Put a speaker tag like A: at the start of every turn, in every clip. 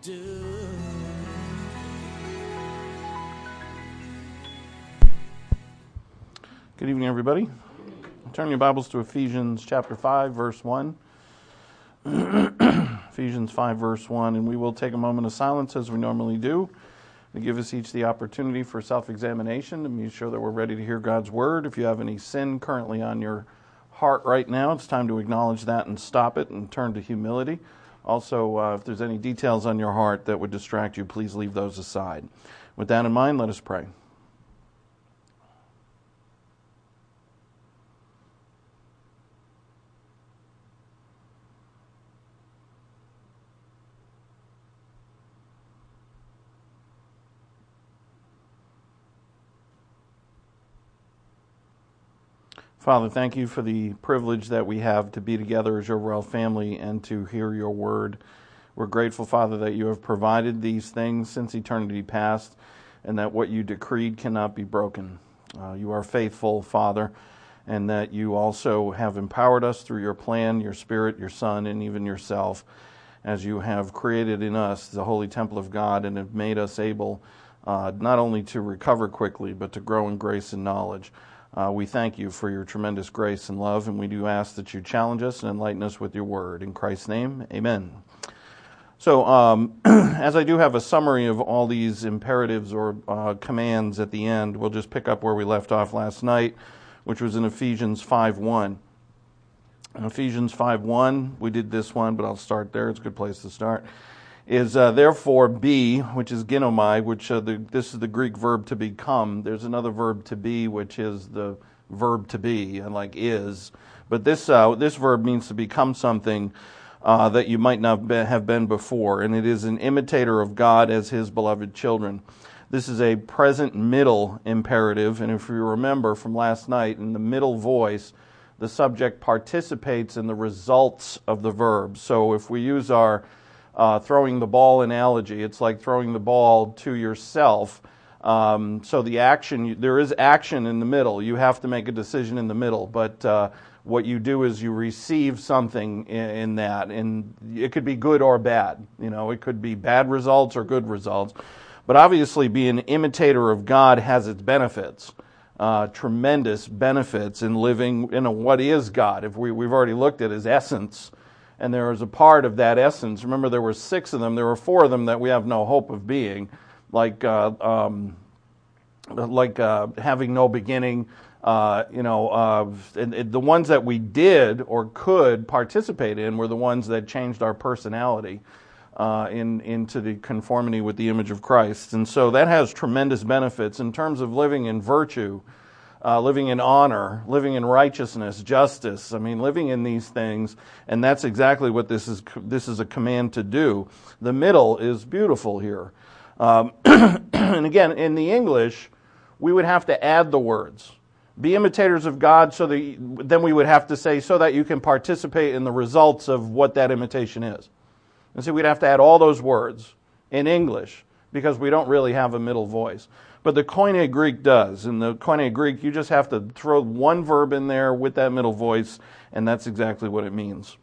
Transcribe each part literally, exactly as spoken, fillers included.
A: do.
B: Good evening, everybody. Turn your Bibles to Ephesians chapter five, verse one. Ephesians five, verse one, and we will take a moment of silence as we normally do to give us each the opportunity for self-examination to make sure that we're ready to hear God's Word. If you have any sin currently on your heart right now, it's time to acknowledge that and stop it and turn to humility. Also, uh, if there's any details on your heart that would distract you, please leave those aside. With that in mind, let us pray. Father, thank you for the privilege that we have to be together as your royal family and to hear your word. We're grateful, Father, that you have provided these things since eternity past and that what you decreed cannot be broken. Uh, you are faithful, Father, and that you also have empowered us through your plan, your Spirit, your Son, and even yourself, as you have created in us the holy temple of God and have made us able uh, not only to recover quickly, but to grow in grace and knowledge. Uh, we thank you for your tremendous grace and love, and we do ask that you challenge us and enlighten us with your word. In Christ's name, amen. So, um, as I do have a summary of all these imperatives or uh, commands at the end, we'll just pick up where we left off last night, which was in Ephesians five one. In Ephesians five one, we did this one, but I'll start there. It's a good place to start. Is uh, therefore be, which is ginomai, which uh, the, this is the Greek verb to become. There's another verb to be, which is the verb to be, and like is. But this uh, this verb means to become something uh, that you might not be, have been before, and it is an imitator of God as His beloved children. This is a present middle imperative, and if you remember from last night, in the middle voice, the subject participates in the results of the verb. So if we use our Uh, throwing the ball analogy, it's like throwing the ball to yourself. Um, so the action, there is action in the middle. You have to make a decision in the middle. But uh, what you do is you receive something in, in that, and it could be good or bad. You know, it could be bad results or good results. But obviously, being an imitator of God has its benefits. Uh, tremendous benefits in living in a what is God. If we, we've already looked at His essence. And there is a part of that essence. Remember, there were six of them. There were four of them that we have no hope of being, like uh, um, like uh, having no beginning. Uh, you know, uh, and, and the ones that we did or could participate in were the ones that changed our personality uh, in into the conformity with the image of Christ. And so that has tremendous benefits in terms of living in virtue. Uh, living in honor, living in righteousness, justice. I mean, living in these things, and that's exactly what this is. This is a command to do. The middle is beautiful here, um, and again, in the English, we would have to add the words: "Be imitators of God." So that then we would have to say, "So that you can participate in the results of what that imitation is." And so we'd have to add all those words in English because we don't really have a middle voice. But the Koine Greek does. In the Koine Greek, you just have to throw one verb in there with that middle voice, and that's exactly what it means.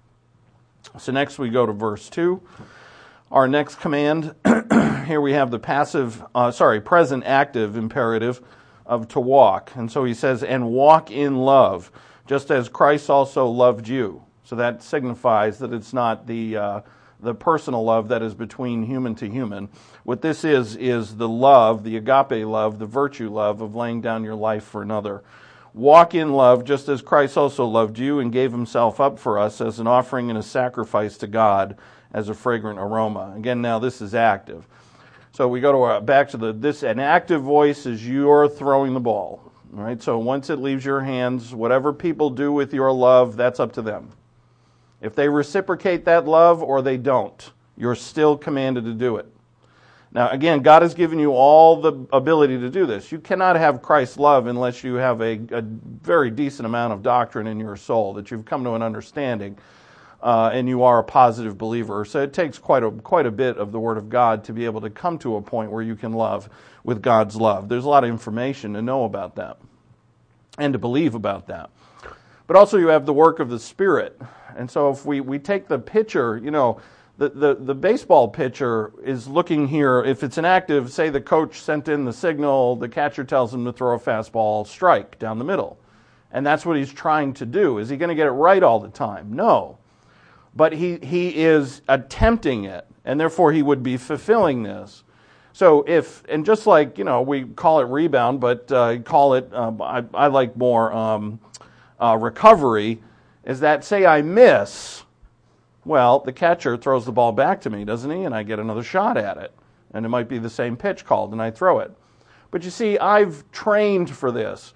B: So next we go to verse two. Our next command, here we have the passive, uh, sorry, present active imperative of to walk. And so he says, and walk in love, just as Christ also loved you. So that signifies that it's not the uh, the personal love that is between human to human. What this is, is the love, the agape love, the virtue love of laying down your life for another. Walk in love just as Christ also loved you and gave Himself up for us as an offering and a sacrifice to God as a fragrant aroma. Again, now this is active. So we go to our, back to the, this, an active voice is you're throwing the ball. All right? So once it leaves your hands, whatever people do with your love, that's up to them. If they reciprocate that love or they don't, you're still commanded to do it. Now, again, God has given you all the ability to do this. You cannot have Christ's love unless you have a, a very decent amount of doctrine in your soul, that you've come to an understanding, uh, and you are a positive believer. So it takes quite a quite a bit of the Word of God to be able to come to a point where you can love with God's love. There's a lot of information to know about that and to believe about that. But also you have the work of the Spirit. And so if we, we take the picture, you know, The, the, the baseball pitcher is looking here. If it's an active, say the coach sent in the signal, the catcher tells him to throw a fastball strike down the middle. And that's what he's trying to do. Is he going to get it right all the time? No. But he, he is attempting it, and therefore he would be fulfilling this. So if, and just like, you know, we call it rebound, but uh, call it, uh, I, I like more um, uh, recovery, is that say I miss, well, the catcher throws the ball back to me, doesn't he? And I get another shot at it. And it might be the same pitch called, and I throw it. But you see, I've trained for this.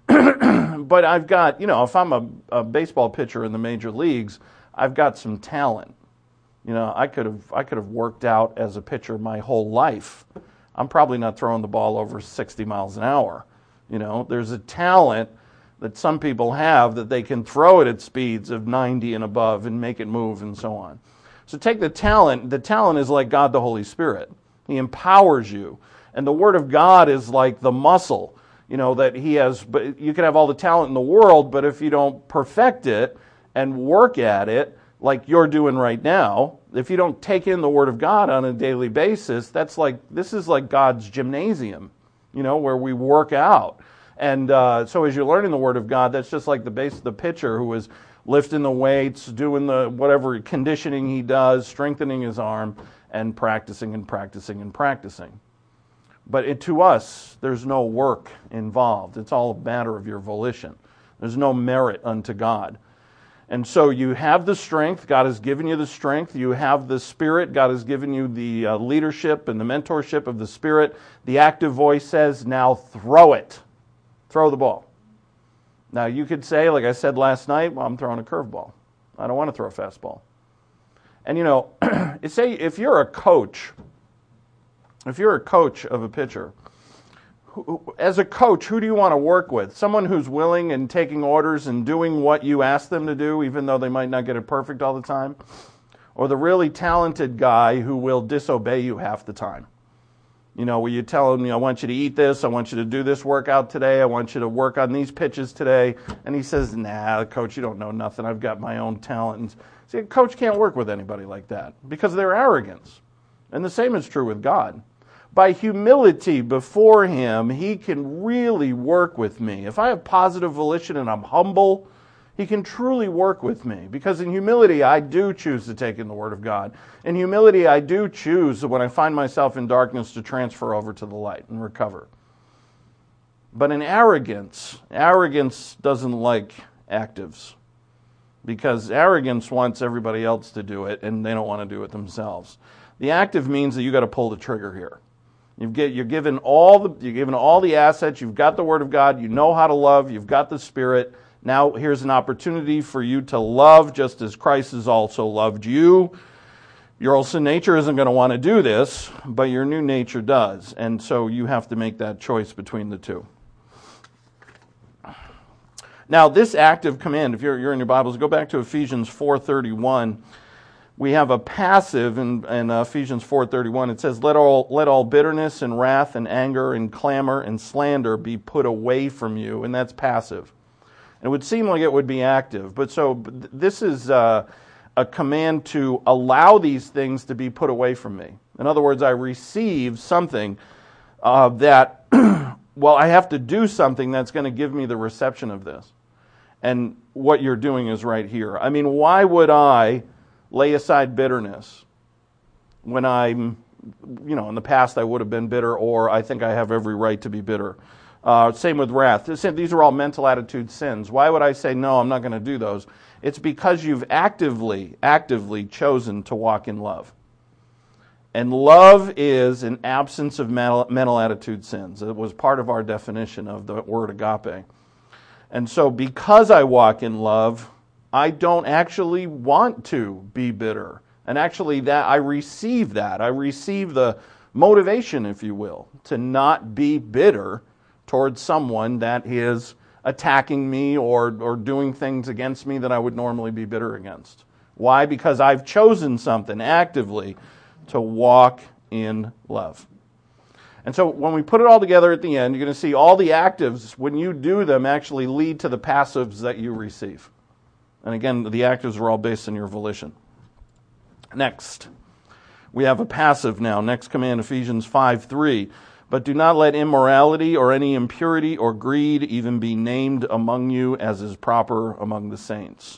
B: But I've got, you know, if I'm a, a baseball pitcher in the major leagues, I've got some talent. You know, I could have I could have worked out as a pitcher my whole life. I'm probably not throwing the ball over sixty miles an hour. You know, there's a talent that some people have that they can throw it at speeds of ninety and above and make it move and so on. So take the talent. The talent is like God the Holy Spirit. He empowers you. And the Word of God is like the muscle, you know, that He has. But you can have all the talent in the world, but if you don't perfect it and work at it, like you're doing right now, if you don't take in the Word of God on a daily basis, that's like, this is like God's gymnasium, you know, where we work out. And uh, so as you're learning the Word of God, that's just like the base the pitcher who is lifting the weights, doing the whatever conditioning he does, strengthening his arm, and practicing and practicing and practicing. But it, to us, there's no work involved. It's all a matter of your volition. There's no merit unto God. And so you have the strength. God has given you the strength. You have the Spirit. God has given you the uh, leadership and the mentorship of the Spirit. The active voice says, now throw it. Throw the ball. Now you could say, like I said last night, well, I'm throwing a curveball. I don't want to throw a fastball. And you know, say if you're a coach, if you're a coach of a pitcher, as a coach, who do you want to work with? Someone who's willing and taking orders and doing what you ask them to do, even though they might not get it perfect all the time? Or the really talented guy who will disobey you half the time? You know, where you tell him, you know, I want you to eat this, I want you to do this workout today, I want you to work on these pitches today. And he says, nah, coach, you don't know nothing. I've got my own talent. And see, a coach can't work with anybody like that because of their arrogance. And the same is true with God. By humility before Him, He can really work with me. If I have positive volition and I'm humble, He can truly work with me. Because in humility, I do choose to take in the Word of God. In humility, I do choose, when I find myself in darkness, to transfer over to the light and recover. But in arrogance, arrogance doesn't like actives. Because arrogance wants everybody else to do it, and they don't want to do it themselves. The active means that you got to pull the trigger here. You've get, you're given all the you're given all the assets. You've got the Word of God. You know how to love. You've got the Spirit. Now here's an opportunity for you to love, just as Christ has also loved you. Your old sin nature isn't going to want to do this, but your new nature does, and so you have to make that choice between the two. Now, this active command, if you're, you're in your Bibles, go back to Ephesians four thirty-one. We have a passive in, in Ephesians four thirty-one. It says, let all, let all bitterness and wrath and anger and clamor and slander be put away from you. And that's passive. And it would seem like it would be active. But so this is uh, a command to allow these things to be put away from me. In other words, I receive something uh, that, well, I have to do something that's going to give me the reception of this. And what you're doing is right here. I mean, why would I lay aside bitterness when I'm, you know, in the past I would have been bitter, or I think I have every right to be bitter. Uh, same with wrath. These are all mental attitude sins. Why would I say, no, I'm not going to do those? It's because you've actively, actively chosen to walk in love. And love is an absence of mental, mental attitude sins. It was part of our definition of the word agape. And so because I walk in love, I don't actually want to be bitter. And actually that I receive that. I receive the motivation, if you will, to not be bitter towards someone that is attacking me or, or doing things against me that I would normally be bitter against. Why? Because I've chosen something actively to walk in love. And so when we put it all together at the end, you're going to see all the actives, when you do them, actually lead to the passives that you receive. And again, the actives are all based on your volition. Next, we have a passive now. Next command, Ephesians five three. But do not let immorality or any impurity or greed even be named among you as is proper among the saints.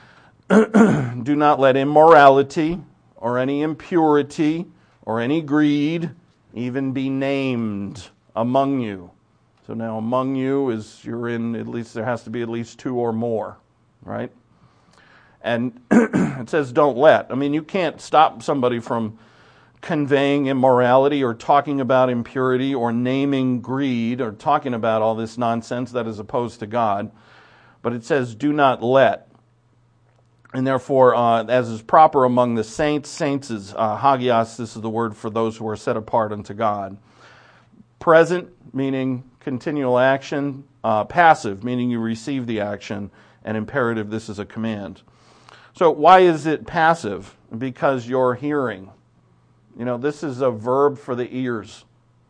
B: Do not let immorality or any impurity or any greed even be named among you. So now among you is you're in, at least there has to be at least two or more, right? And it says don't let. I mean, you can't stop somebody from conveying immorality or talking about impurity or naming greed or talking about all this nonsense that is opposed to God. But it says do not let. And therefore, uh, as is proper among the saints, saints is uh, hagios, this is the word for those who are set apart unto God. Present, meaning continual action. Uh, passive, meaning you receive the action. And imperative, this is a command. So why is it passive? Because you're hearing. You know, this is a verb for the ears.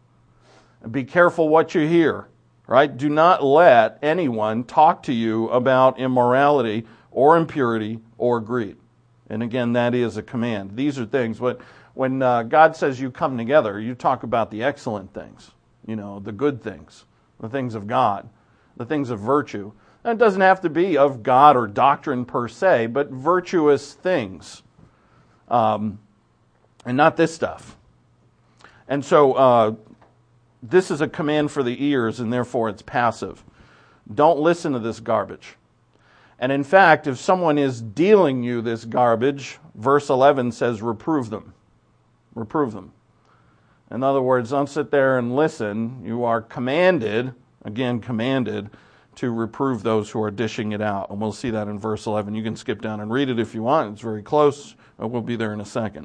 B: Be careful what you hear, right? Do not let anyone talk to you about immorality or impurity or greed. And again, that is a command. These are things, when, when uh, God says you come together, you talk about the excellent things, you know, the good things, the things of God, the things of virtue. And it doesn't have to be of God or doctrine per se, but virtuous things. Um, and not this stuff. And so uh, this is a command for the ears, and therefore it's passive. Don't listen to this garbage. And in fact, if someone is dealing you this garbage, verse eleven says reprove them. Reprove them. In other words, don't sit there and listen. You are commanded, again commanded, to reprove those who are dishing it out. And we'll see that in verse eleven. You can skip down and read it if you want. It's very close. We'll be there in a second.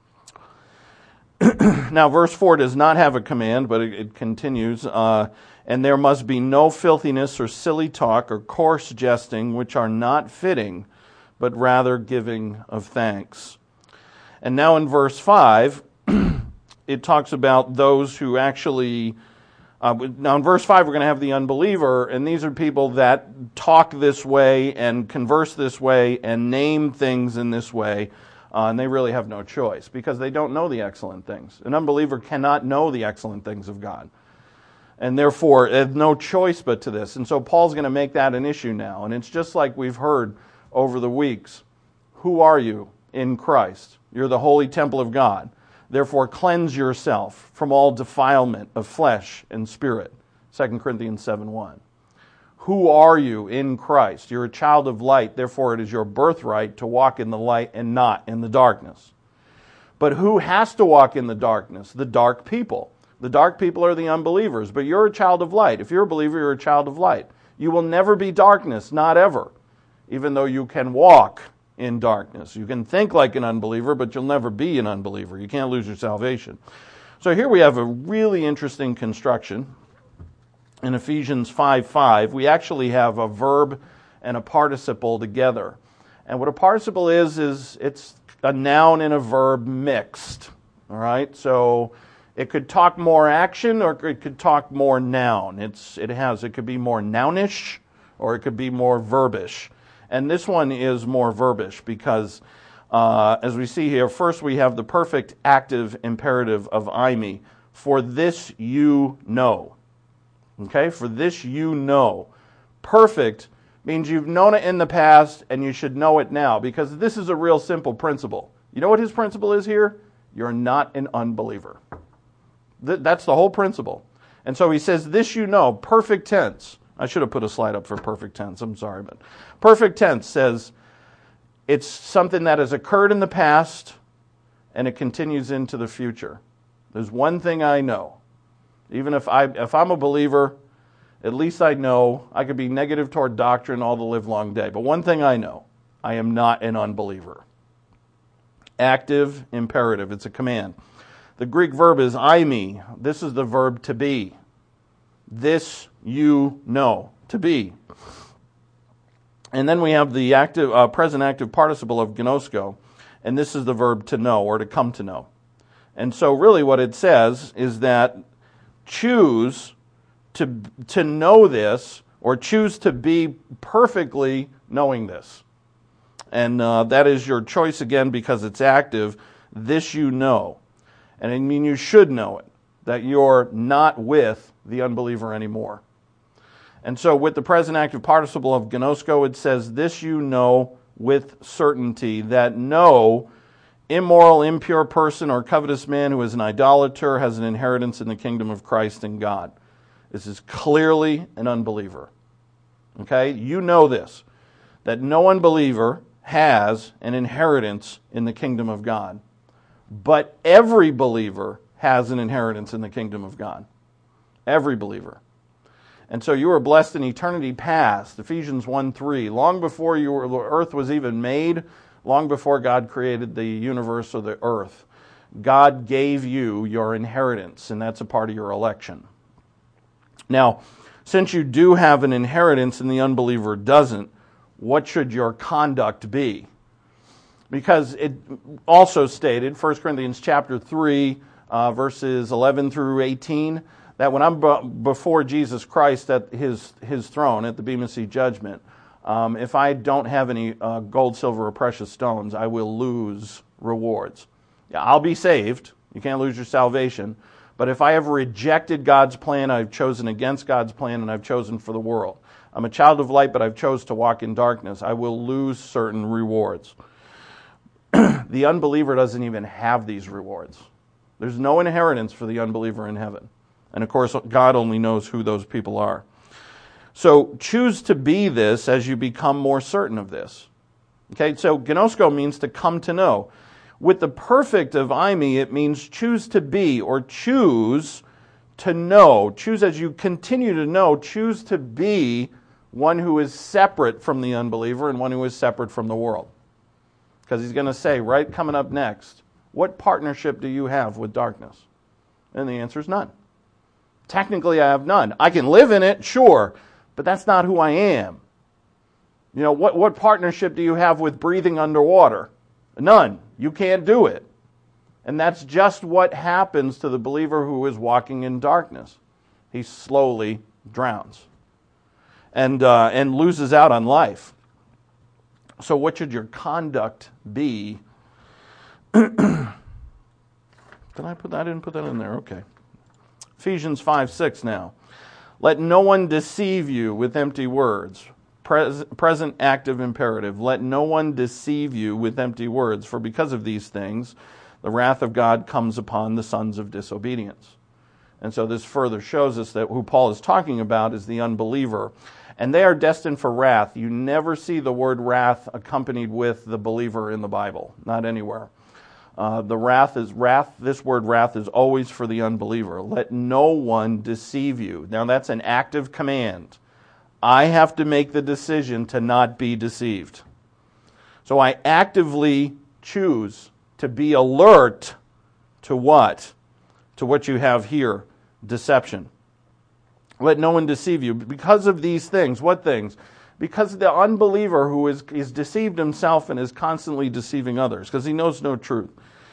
B: Now, verse four does not have a command, but it, it continues. Uh, and there must be no filthiness or silly talk or coarse jesting, which are not fitting, but rather giving of thanks. And now in verse five, it talks about those who actually... Uh, now in verse five, we're going to have the unbeliever, and these are people that talk this way and converse this way and name things in this way. Uh, and they really have no choice because they don't know the excellent things. An unbeliever cannot know the excellent things of God. And therefore, they have no choice but to this. And so Paul's going to make that an issue now. And it's just like we've heard over the weeks. Who are you in Christ? You're the holy temple of God. Therefore, cleanse yourself from all defilement of flesh and spirit. Second Corinthians seven one. Who are you in Christ? You're a child of light, therefore it is your birthright to walk in the light and not in the darkness. But who has to walk in the darkness? The dark people. The dark people are the unbelievers, but you're a child of light. If you're a believer, you're a child of light. You will never be darkness, not ever, even though you can walk in darkness. You can think like an unbeliever, but you'll never be an unbeliever. You can't lose your salvation. So here we have a really interesting construction. In Ephesians five five, we actually have a verb and a participle together. And what a participle is, is it's a noun and a verb mixed. All right? So it could talk more action or it could talk more noun. It's it has it could be more nounish or it could be more verbish. And this one is more verbish because uh, as we see here, first we have the perfect active imperative of eimi. For this you know. Okay, for this you know. Perfect means you've known it in the past and you should know it now because this is a real simple principle. You know what his principle is here? You're not an unbeliever. Th- that's the whole principle. And so he says, this you know, perfect tense. I should have put a slide up for perfect tense, I'm sorry, but perfect tense says it's something that has occurred in the past and it continues into the future. There's one thing I know. Even if, I, if I'm a believer, at least I know I could be negative toward doctrine all the livelong day. But one thing I know, I am not an unbeliever. Active, imperative, it's a command. The Greek verb is eimi. This is the verb to be. This you know, to be. And then we have the active, uh, present active participle of gnosko, and this is the verb to know or to come to know. And so really what it says is that choose to, to know this or choose to be perfectly knowing this. And uh, that is your choice again because it's active. This you know. And I mean, you should know it, that you're not with the unbeliever anymore. And so with the present active participle of gnosko, it says, this you know with certainty, that no immoral, impure person or covetous man who is an idolater has an inheritance in the kingdom of Christ and God. This is clearly an unbeliever. Okay? You know this, that no unbeliever has an inheritance in the kingdom of God. But every believer has an inheritance in the kingdom of God. Every believer. And so you were blessed in eternity past, Ephesians one three, long before your, the earth was even made, long before God created the universe or the earth. God gave you your inheritance, and that's a part of your election. Now, since you do have an inheritance and the unbeliever doesn't, what should your conduct be? Because it also stated, First Corinthians chapter three, uh, verses eleven through eighteen, that when I'm b- before Jesus Christ at his his throne, at the Bema Seat judgment, um, if I don't have any uh, gold, silver, or precious stones, I will lose rewards. Yeah, I'll be saved. You can't lose your salvation. But if I have rejected God's plan, I've chosen against God's plan, and I've chosen for the world. I'm a child of light, but I've chosen to walk in darkness. I will lose certain rewards. The unbeliever doesn't even have these rewards. There's no inheritance for the unbeliever in heaven. And of course, God only knows who those people are. So choose to be this as you become more certain of this. Okay, so gnosko means to come to know. With the perfect of eimi, it means choose to be or choose to know. Choose as you continue to know, choose to be one who is separate from the unbeliever and one who is separate from the world. Because he's going to say, right coming up next, what partnership do you have with darkness? And the answer is none. Technically, I have none. I can live in it, sure, but that's not who I am. You know, what, what partnership do you have with breathing underwater? None. You can't do it. And that's just what happens to the believer who is walking in darkness. He slowly drowns and uh, and loses out on life. So what should your conduct be? Did I put that in? Put that in there. Okay. Ephesians five six now. Let no one deceive you with empty words. Pres- present active imperative. Let no one deceive you with empty words, for because of these things, the wrath of God comes upon the sons of disobedience. And so this further shows us that who Paul is talking about is the unbeliever. And they are destined for wrath. You never see the word wrath accompanied with the believer in the Bible. Not anywhere. Uh, the wrath is wrath. This word wrath is always for the unbeliever. Let no one deceive you. Now that's an active command. I have to make the decision to not be deceived. So I actively choose to be alert to what? To what you have here, deception. Let no one deceive you. Because of these things, what things? Because the unbeliever who is, is deceived himself and is constantly deceiving others, because he knows no truth.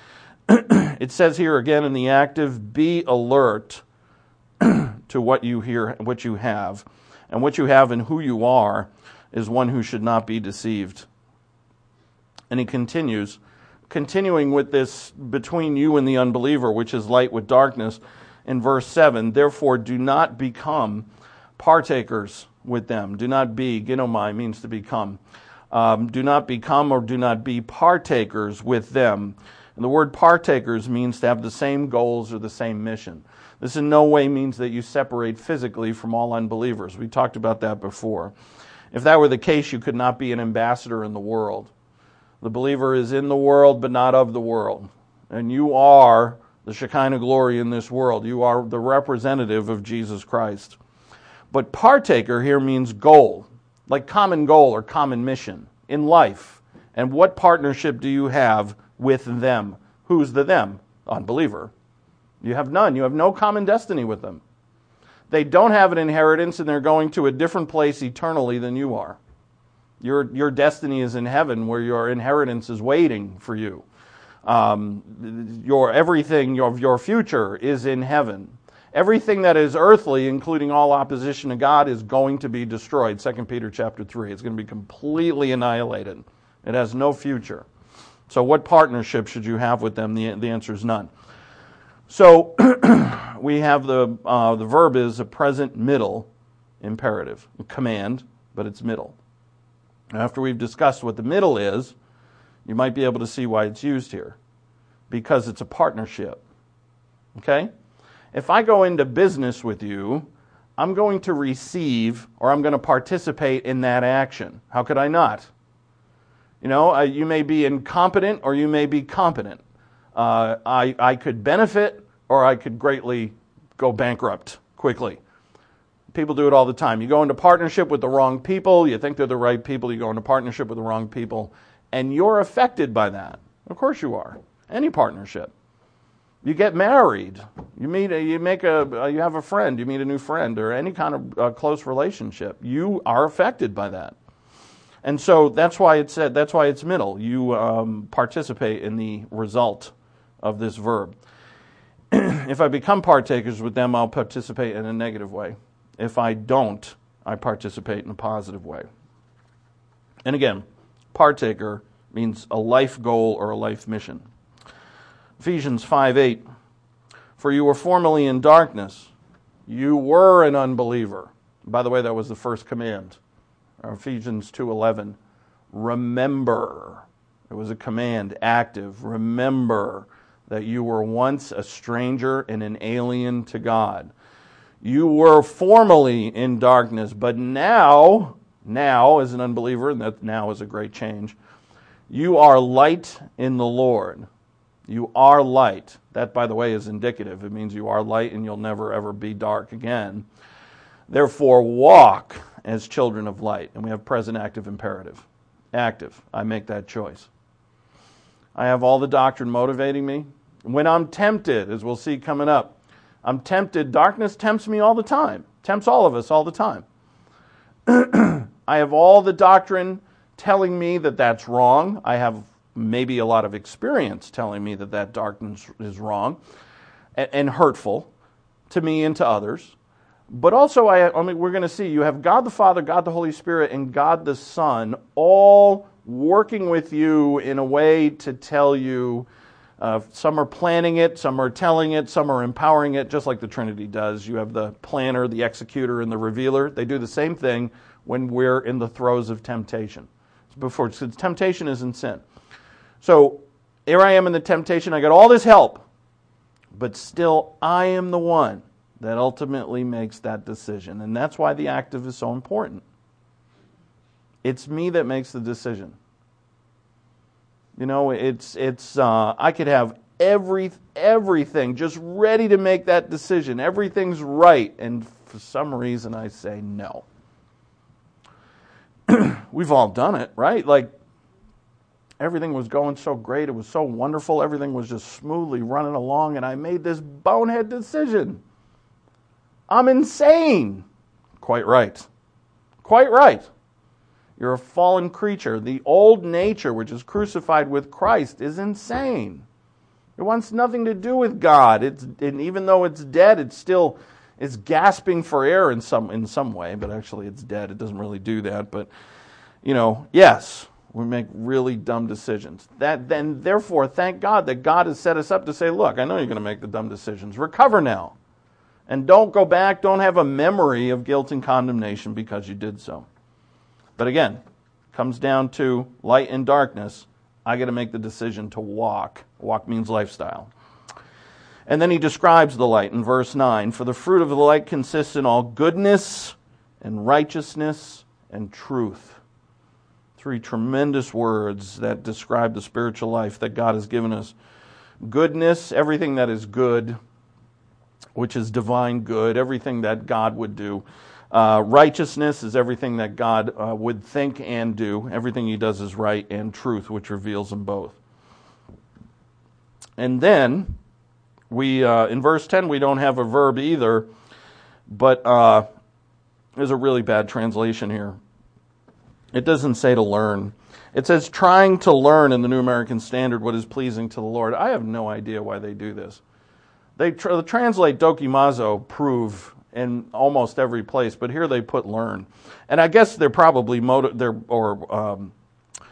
B: It says here again in the active, be alert to what you hear, what you have. And what you have and who you are is one who should not be deceived. And he continues, continuing with this between you and the unbeliever, which is light with darkness, in verse seven, therefore do not become partakers with them. Do not be, ginomai means to become. Um, do not become or do not be partakers with them. And the word partakers means to have the same goals or the same mission. This in no way means that you separate physically from all unbelievers. We talked about that before. If that were the case, you could not be an ambassador in the world. The believer is in the world, but not of the world. And you are the Shekinah glory in this world. You are the representative of Jesus Christ. But partaker here means goal, like common goal or common mission in life. And what partnership do you have with them? Who's the them? Unbeliever. You have none. You have no common destiny with them. They don't have an inheritance and they're going to a different place eternally than you are. Your, your destiny is in heaven where your inheritance is waiting for you. Um, your everything of your future is in heaven. Everything that is earthly, including all opposition to God, is going to be destroyed. Second Peter chapter three. It's going to be completely annihilated. It has no future. So what partnership should you have with them? The, the answer is none. So we have the uh, the verb is a present middle imperative, a command, but it's middle. After we've discussed what the middle is, you might be able to see why it's used here. Because it's a partnership. Okay? If I go into business with you, I'm going to receive or I'm going to participate in that action. How could I not? You know, uh, you may be incompetent or you may be competent. Uh, I, I could benefit or I could greatly go bankrupt quickly. People do it all the time. You go into partnership with the wrong people, you think they're the right people, you go into partnership with the wrong people, and you're affected by that. Of course you are. Any partnership. You get married, you meet, a, you make a, you have a friend, you meet a new friend, or any kind of uh, close relationship. You are affected by that. And so that's why it said, that's why it's middle. You um, participate in the result of this verb. If I become partakers with them, I'll participate in a negative way. If I don't, I participate in a positive way. And again, partaker means a life goal or a life mission. Ephesians five eight, for you were formerly in darkness. You were an unbeliever. By the way, that was the first command. Ephesians two eleven, remember. It was a command, active. Remember that you were once a stranger and an alien to God. You were formerly in darkness, but now, now as an unbeliever, and that now is a great change, you are light in the Lord. You are light. That, by the way, is indicative. It means you are light and you'll never ever be dark again. Therefore, walk as children of light. And we have present active imperative. Active. I make that choice. I have all the doctrine motivating me. When I'm tempted, as we'll see coming up, I'm tempted. Darkness tempts me all the time. Tempts all of us all the time. I have all the doctrine telling me that that's wrong. I have maybe a lot of experience telling me that that darkness is wrong and, and hurtful to me and to others. But also, I, I mean, we're going to see you have God the Father, God the Holy Spirit, and God the Son all working with you in a way to tell you. Uh, some are planning it, some are telling it, some are empowering it, just like the Trinity does. You have the planner, the executor, and the revealer. They do the same thing when we're in the throes of temptation. Before, since temptation isn't sin. So here I am in the temptation. I got all this help, but still I am the one that ultimately makes that decision. And that's why the active is so important. It's me that makes the decision. You know, it's it's. Uh, I could have every everything just ready to make that decision. Everything's right, and for some reason I say no. We've all done it, right? Like everything was going so great, it was so wonderful, everything was just smoothly running along, and I made this bonehead decision. I'm insane. Quite right. Quite right. You're a fallen creature. The old nature, which is crucified with Christ, is insane. It wants nothing to do with God. It's and even though it's dead, it's still it's gasping for air in some in some way. But actually, it's dead. It doesn't really do that. But you know, yes, we make really dumb decisions. That then, therefore, thank God that God has set us up to say, look, I know you're going to make the dumb decisions. Recover now, and don't go back. Don't have a memory of guilt and condemnation because you did so. But again, it comes down to light and darkness. I got to make the decision to walk. Walk means lifestyle. And then he describes the light in verse nine. For the fruit of the light consists in all goodness and righteousness and truth. Three tremendous words that describe the spiritual life that God has given us. Goodness, everything that is good, which is divine good, everything that God would do. Uh, righteousness is everything that God uh, would think and do. Everything he does is right, and truth, which reveals them both. And then, we uh, in verse ten, we don't have a verb either, but uh, there's a really bad translation here. It doesn't say to learn. It says trying to learn in the New American Standard what is pleasing to the Lord. I have no idea why they do this. They tr- translate dokimazo, prove, in almost every place, but here they put learn. And I guess they're probably, motiv- they're, or um,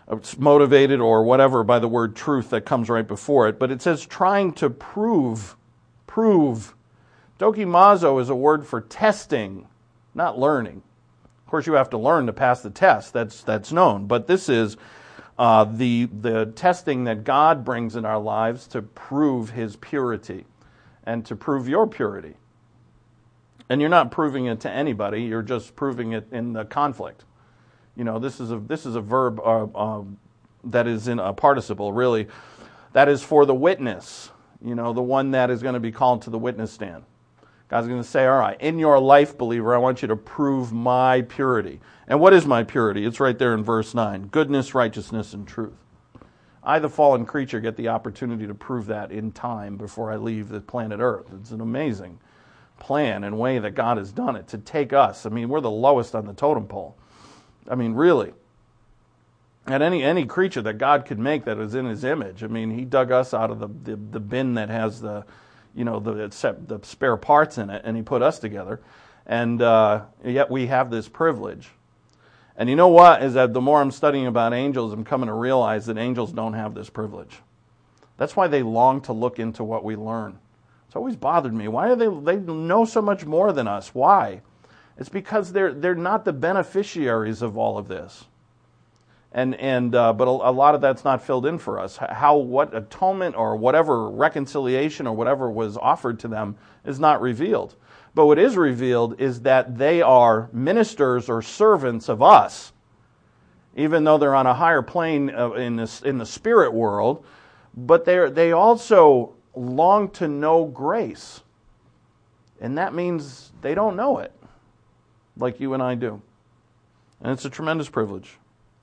B: It's motivated or whatever by the word truth that comes right before it. But it says trying to prove, prove. Dokimazo is a word for testing, not learning. Of course, you have to learn to pass the test. That's that's known. But this is uh, the the testing that God brings in our lives to prove His purity and to prove your purity. And you're not proving it to anybody. You're just proving it in the conflict. You know, this is a this is a verb uh, uh, that is in a participle. Really, that is for the witness. You know, the one that is going to be called to the witness stand. God's going to say, all right, in your life, believer, I want you to prove my purity. And what is my purity? It's right there in verse nine. Goodness, righteousness, and truth. I, the fallen creature, get the opportunity to prove that in time before I leave the planet Earth. It's an amazing plan and way that God has done it to take us. I mean, we're the lowest on the totem pole. I mean, really. And any any creature that God could make that is in His image, I mean, He dug us out of the, the, the bin that has the... you know, the, the spare parts in it, and He put us together. And uh, yet we have this privilege. And you know what? Is that the more I'm studying about angels, I'm coming to realize that angels don't have this privilege. That's why they long to look into what we learn. It's always bothered me. Why do they they know so much more than us? Why? It's because they're they're not the beneficiaries of all of this. And and uh, but a, a lot of that's not filled in for us. How what atonement or whatever reconciliation or whatever was offered to them is not revealed. But what is revealed is that they are ministers or servants of us, even though they're on a higher plane in this in the spirit world. But they they also long to know grace, and that means they don't know it like you and I do, and it's a tremendous privilege.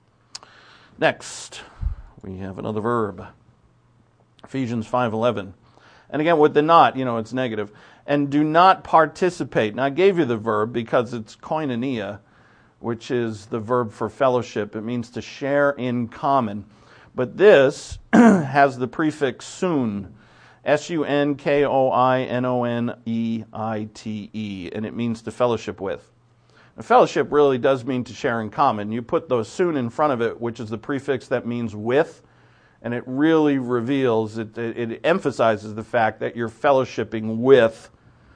B: Next, we have another verb, Ephesians five eleven. And again, with the not, you know, it's negative. And do not participate. Now, I gave you the verb because it's koinonia, which is the verb for fellowship. It means to share in common. But this has the prefix sun, S U N K O I N O N E I T E, and it means to fellowship with. A fellowship really does mean to share in common. You put the sun in front of it, which is the prefix that means with, and it really reveals, it, it, it emphasizes the fact that you're fellowshipping with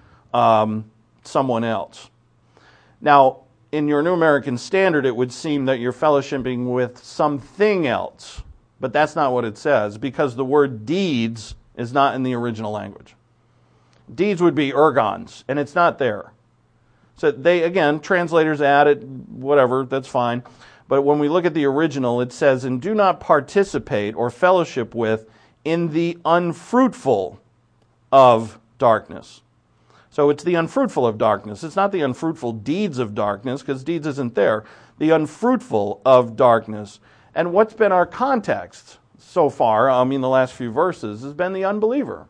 B: um, someone else. Now, in your New American Standard, it would seem that you're fellowshipping with something else, but that's not what it says, because the word deeds is not in the original language. Deeds would be ergons, and it's not there. So they, again, translators add it, whatever, that's fine. But when we look at the original, it says, and do not participate or fellowship with in the unfruitful of darkness. So it's the unfruitful of darkness. It's not the unfruitful deeds of darkness, because deeds isn't there. The unfruitful of darkness. And what's been our context so far, I mean the last few verses, has been the unbeliever.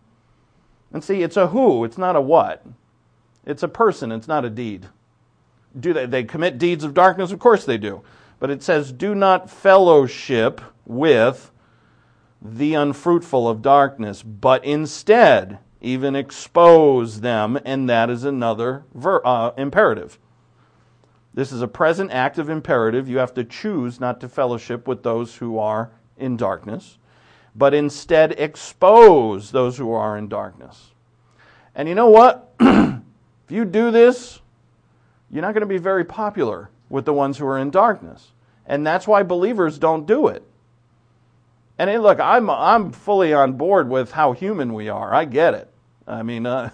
B: And see, it's a who, it's not a what. It's a person, it's not a deed. Do they, they commit deeds of darkness? Of course they do. But it says, do not fellowship with the unfruitful of darkness, but instead even expose them, and that is another ver- uh, imperative. This is a present active imperative. You have to choose not to fellowship with those who are in darkness, but instead expose those who are in darkness. And you know what? If you do this, you're not going to be very popular with the ones who are in darkness. And that's why believers don't do it. And hey, look, I'm I'm fully on board with how human we are. I get it. I mean, uh,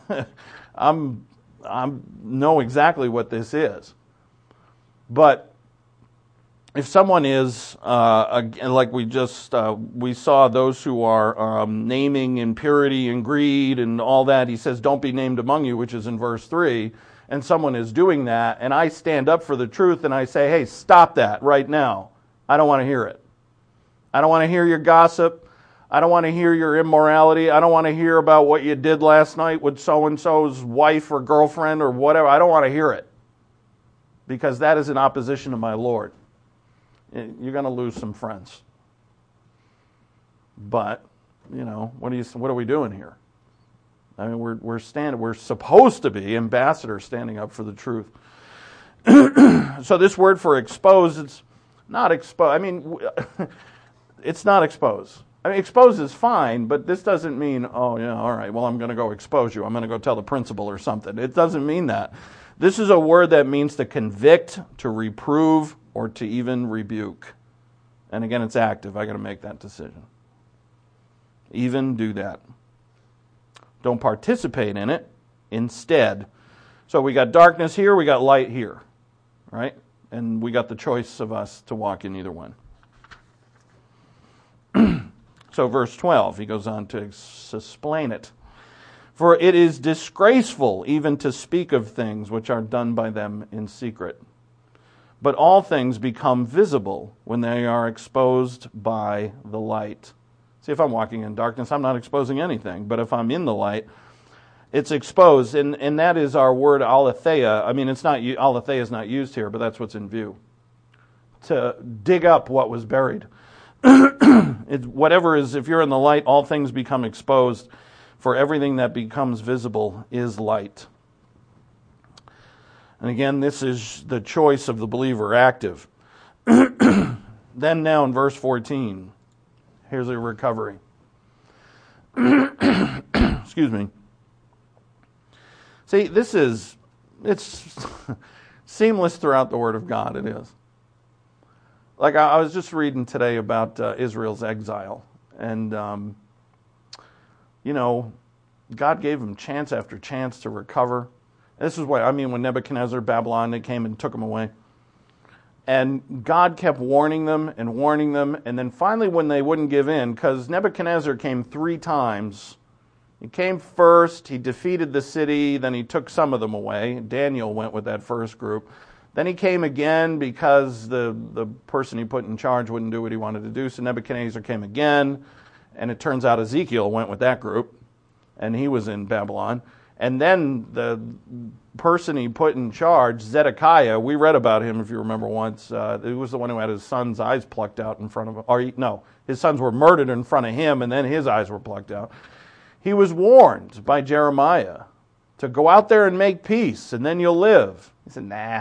B: I'm I'm know exactly what this is. But if someone is uh, like we just uh, we saw those who are um, naming impurity and greed and all that, he says, "Don't be named among you," which is in verse three. And someone is doing that, and I stand up for the truth and I say, "Hey, stop that right now! I don't want to hear it. I don't want to hear your gossip. I don't want to hear your immorality. I don't want to hear about what you did last night with so-and-so's wife or girlfriend or whatever. I don't want to hear it, because that is in opposition to my Lord." You're going to lose some friends. But, you know, what are you? What are we doing here? I mean, we're we're standing. We're supposed to be ambassadors standing up for the truth. So this word for expose, it's Not expose. I mean, it's not expose. I mean, expose is fine, but this doesn't mean, oh, yeah, all right, well, I'm going to go expose you. I'm going to go tell the principal or something. It doesn't mean that. This is a word that means to convict, to reprove, or to even rebuke. And again, it's active. I got to make that decision. Even do that. Don't participate in it. Instead. So we got darkness here, we got light here. Right? And we got the choice of us to walk in either one. So verse twelve, he goes on to explain it. For it is disgraceful even to speak of things which are done by them in secret. But all things become visible when they are exposed by the light. See, if I'm walking in darkness, I'm not exposing anything. But if I'm in the light, it's exposed. And, and that is our word aletheia. I mean, it's not aletheia is not used here, but that's what's in view. To dig up what was buried. It, whatever is, if you're in the light, all things become exposed. For everything that becomes visible is light. And again, this is the choice of the believer, active. Then now in verse fourteen, here's a recovery. Excuse me. See, this is, it's seamless throughout the Word of God, it is. Like I, I was just reading today about uh, Israel's exile. And, um, you know, God gave them chance after chance to recover. This is what I mean when Nebuchadnezzar, Babylon, they came and took them away. And God kept warning them and warning them. And then finally when they wouldn't give in, because Nebuchadnezzar came three times. He came first, he defeated the city, then he took some of them away. Daniel went with that first group. Then he came again because the, the person he put in charge wouldn't do what he wanted to do. So Nebuchadnezzar came again. And it turns out Ezekiel went with that group. And he was in Babylon. And then the person he put in charge, Zedekiah, we read about him, if you remember once. Uh, he was the one who had his son's eyes plucked out in front of him. Or he, no, his sons were murdered in front of him, and then his eyes were plucked out. He was warned by Jeremiah to go out there and make peace, and then you'll live. He said, nah.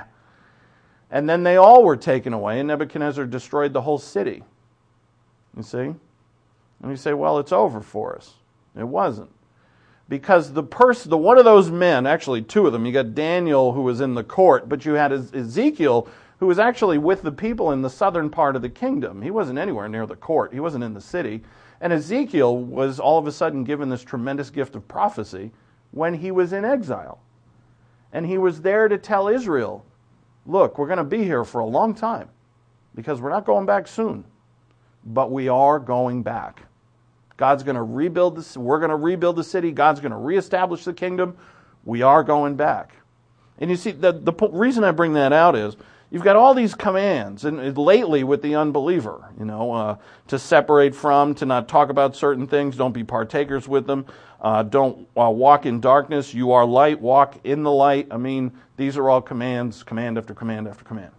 B: And then they all were taken away, and Nebuchadnezzar destroyed the whole city. You see? And you say, well, it's over for us. It wasn't. Because the person, the one of those men, actually two of them, you got Daniel who was in the court, but you had Ezekiel who was actually with the people in the southern part of the kingdom. He wasn't anywhere near the court. He wasn't in the city. And Ezekiel was all of a sudden given this tremendous gift of prophecy when he was in exile. And he was there to tell Israel, look, we're going to be here for a long time because we're not going back soon, but we are going back. God's going to rebuild this. We're going to rebuild the city. God's going to reestablish the kingdom. We are going back. And you see, the, the reason I bring that out is you've got all these commands, and lately with the unbeliever, you know, uh, to separate from, to not talk about certain things, don't be partakers with them, uh, don't uh, walk in darkness, you are light, walk in the light. I mean, these are all commands, command after command after command.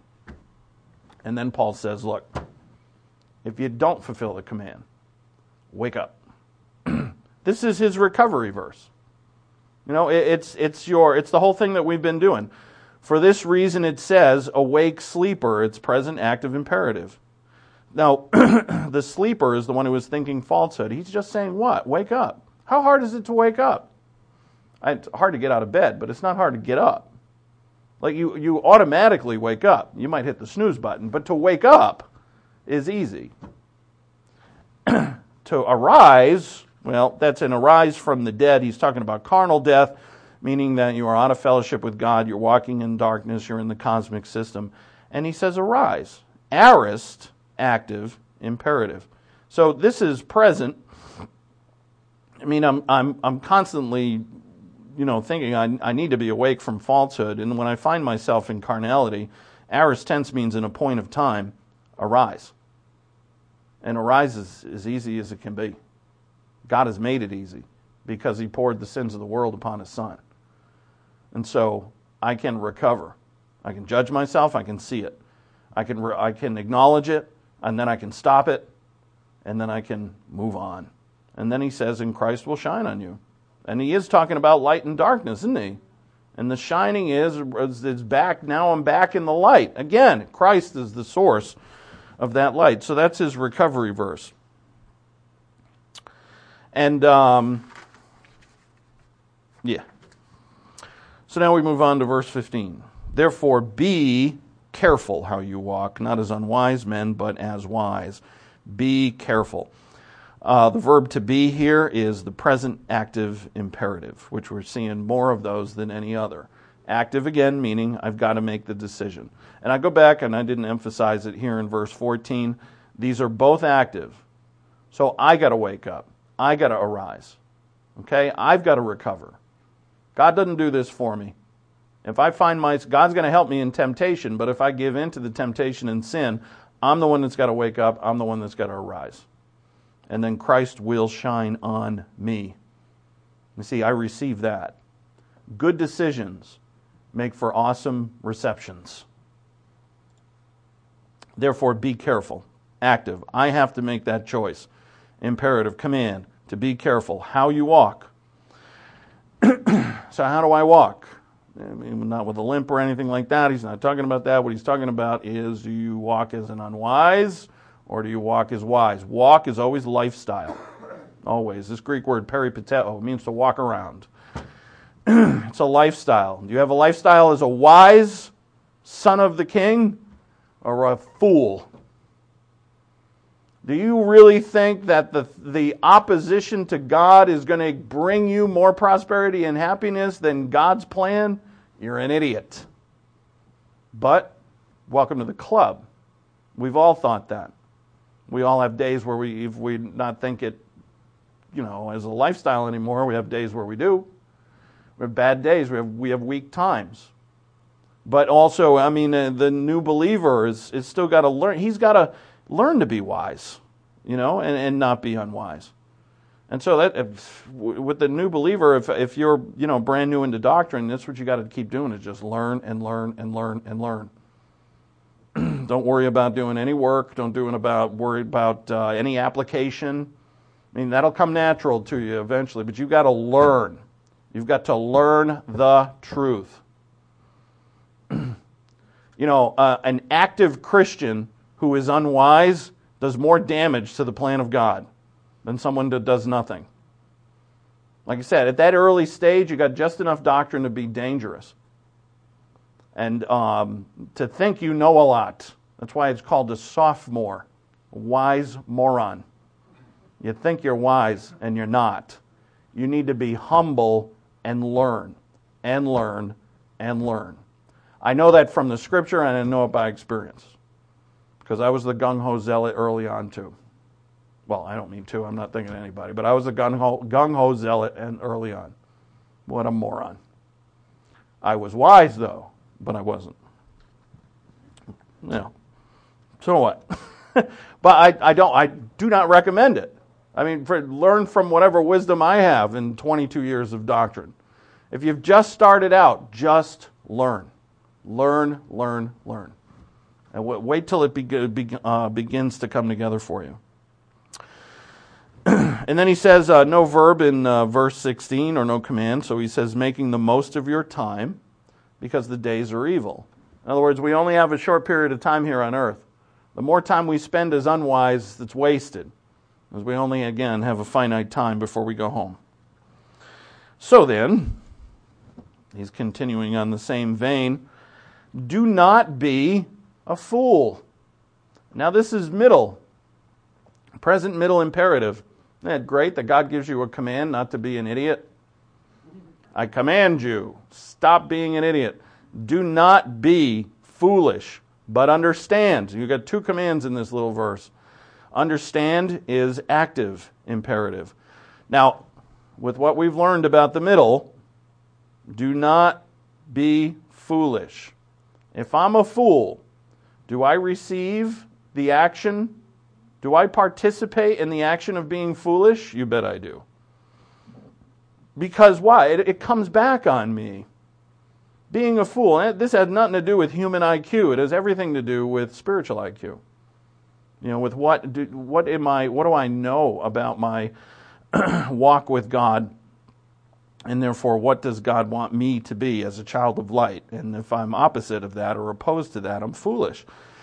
B: And then Paul says, look, if you don't fulfill the command, wake up. This is his recovery verse. You know, it, it's it's your it's the whole thing that we've been doing. For this reason it says, awake sleeper, it's present active imperative. Now, the sleeper is the one who is thinking falsehood. He's just saying what? Wake up. How hard is it to wake up? It's hard to get out of bed, but it's not hard to get up. Like you, you automatically wake up. You might hit the snooze button, but to wake up is easy. To arise, well, that's an arise from the dead. He's talking about carnal death, meaning that you are out of fellowship with God, you're walking in darkness, you're in the cosmic system. And he says arise. Aorist, active, imperative. So this is present. I mean, I'm I'm I'm constantly, you know, thinking I I need to be awake from falsehood. And when I find myself in carnality, aorist tense means in a point of time, arise. And arise is as easy as it can be. God has made it easy because he poured the sins of the world upon his son. And so I can recover. I can judge myself. I can see it. I can re- I can acknowledge it, and then I can stop it, and then I can move on. And then he says, and Christ will shine on you. And he is talking about light and darkness, isn't he? And the shining is, is back. Now I'm back in the light. Again, Christ is the source of that light. So that's his recovery verse. And, um, yeah. So now we move on to verse fifteen. Therefore, be careful how you walk, not as unwise men, but as wise. Be careful. Uh, the verb to be here is the present active imperative, which we're seeing more of those than any other. Active again, meaning I've got to make the decision. And I go back, and I didn't emphasize it here in verse fourteen. These are both active. So I got to wake up. I got to arise. Okay? I've got to recover. God doesn't do this for me. If I find my, God's going to help me in temptation, but if I give in to the temptation and sin, I'm the one that's got to wake up. I'm the one that's got to arise. And then Christ will shine on me. You see, I receive that. Good decisions make for awesome receptions. Therefore, be careful. Active. I have to make that choice. Imperative, command, to be careful. How you walk. So how do I walk? I mean, not with a limp or anything like that. He's not talking about that. What he's talking about is, do you walk as an unwise or do you walk as wise? Walk is always lifestyle. Always. This Greek word peripateo means to walk around. It's a lifestyle. Do you have a lifestyle as a wise son of the king or a fool? Do you really think that the the opposition to God is going to bring you more prosperity and happiness than God's plan? You're an idiot. But welcome to the club. We've all thought that. We all have days where we, if we not think it, you know, as a lifestyle anymore, we have days where we do. We have bad days. We have we have weak times. But also, I mean, uh, the new believer is, is still got to learn. He's got to learn to be wise, you know, and, and not be unwise. And so that if, with the new believer, if if you're, you know, brand new into doctrine, that's what you got to keep doing, is just learn and learn and learn and learn. Don't worry about doing any work. Don't do about worry about uh, any application. I mean, that'll come natural to you eventually, but you've got to learn. You've got to learn the truth. You know, uh, an active Christian who is unwise does more damage to the plan of God than someone that does nothing. Like I said, at that early stage, you got just enough doctrine to be dangerous. And um, to think you know a lot. That's why it's called a sophomore, a wise moron. You think you're wise, and you're not. You need to be humble and learn, and learn, and learn. I know that from the Scripture, and I know it by experience. Because I was the gung-ho zealot early on, too. Well, I don't mean to. I'm not thinking of anybody. But I was the gung-ho, gung-ho zealot and early on. What a moron. I was wise, though, but I wasn't. Yeah. So what? But I, I don't. I do not recommend it. I mean, for, learn from whatever wisdom I have in twenty-two years of doctrine. If you've just started out, just learn. Learn, learn, learn. And wait till it be, uh, begins to come together for you. And then he says uh, no verb in uh, verse sixteen, or no command. So he says making the most of your time because the days are evil. In other words, we only have a short period of time here on earth. The more time we spend as unwise, it's wasted. Because we only, again, have a finite time before we go home. So then, he's continuing on the same vein. Do not be a fool. Now this is middle. Present middle imperative. Isn't that great that God gives you a command not to be an idiot? I command you, stop being an idiot. Do not be foolish, but understand. You've got two commands in this little verse. Understand is active imperative. Now, with what we've learned about the middle, do not be foolish. If I'm a fool, do I receive the action? Do I participate in the action of being foolish? You bet I do. Because why? It, it comes back on me. Being a fool, this has nothing to do with human I Q. It has everything to do with spiritual I Q. You know, with what do, what am I? What do I know about my walk with God? And therefore, what does God want me to be as a child of light? And if I'm opposite of that or opposed to that, I'm foolish.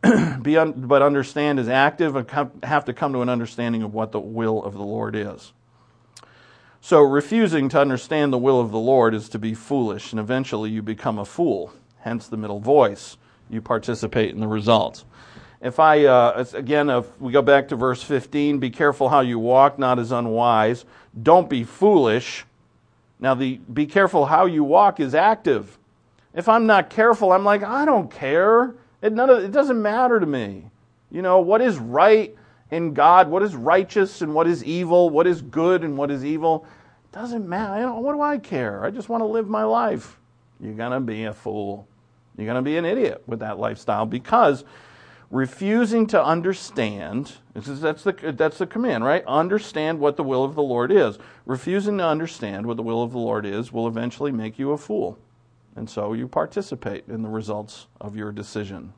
B: be un, but understand is active and come, have to come to an understanding of what the will of the Lord is. So refusing to understand the will of the Lord is to be foolish, and eventually you become a fool, hence the middle voice. You participate in the results. If I, uh, again, if we go back to verse fifteen, be careful how you walk, not as unwise. Don't be foolish. Now, the be careful how you walk is active. If I'm not careful, I'm like, I don't care. It, none of, it doesn't matter to me. You know, what is right in God, what is righteous and what is evil, what is good and what is evil, it doesn't matter. You know, what do I care? I just want to live my life. You're going to be a fool. You're going to be an idiot with that lifestyle, because refusing to understand, that's the, that's the command, right? Understand what the will of the Lord is. Refusing to understand what the will of the Lord is will eventually make you a fool. And so you participate in the results of your decision.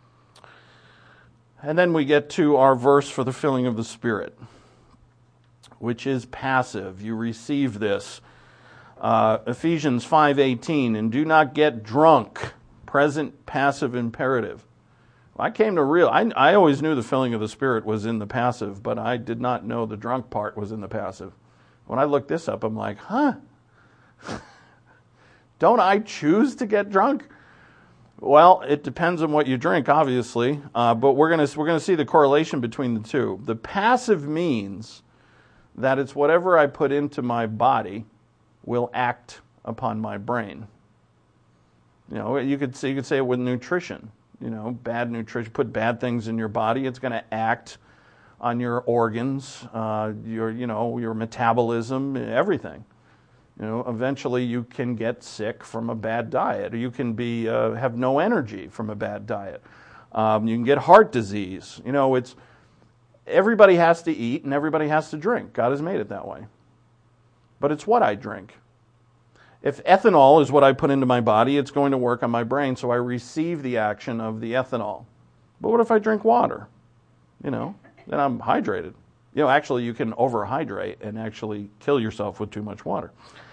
B: And then we get to our verse for the filling of the Spirit, which is passive. You receive this. Uh, Ephesians five eighteen, and do not get drunk. Present passive imperative. I came to real, I, I always knew the filling of the Spirit was in the passive, but I did not know the drunk part was in the passive. When I looked this up, I'm like, huh? Don't I choose to get drunk? Well, it depends on what you drink, obviously, uh, but we're going to we're going to see the correlation between the two. The passive means that it's whatever I put into my body will act upon my brain. You know, you could say, you could say it with nutrition. You know, bad nutrition, put bad things in your body, it's going to act on your organs, uh, your, you know, your metabolism, everything. You know, eventually you can get sick from a bad diet, or you can be uh, have no energy from a bad diet. Um, you can get heart disease. You know, it's everybody has to eat and everybody has to drink. God has made it that way. But it's what I drink. If ethanol is what I put into my body, it's going to work on my brain, so I receive the action of the ethanol. But what if I drink water? You know, then I'm hydrated. You know, actually, you can overhydrate and actually kill yourself with too much water.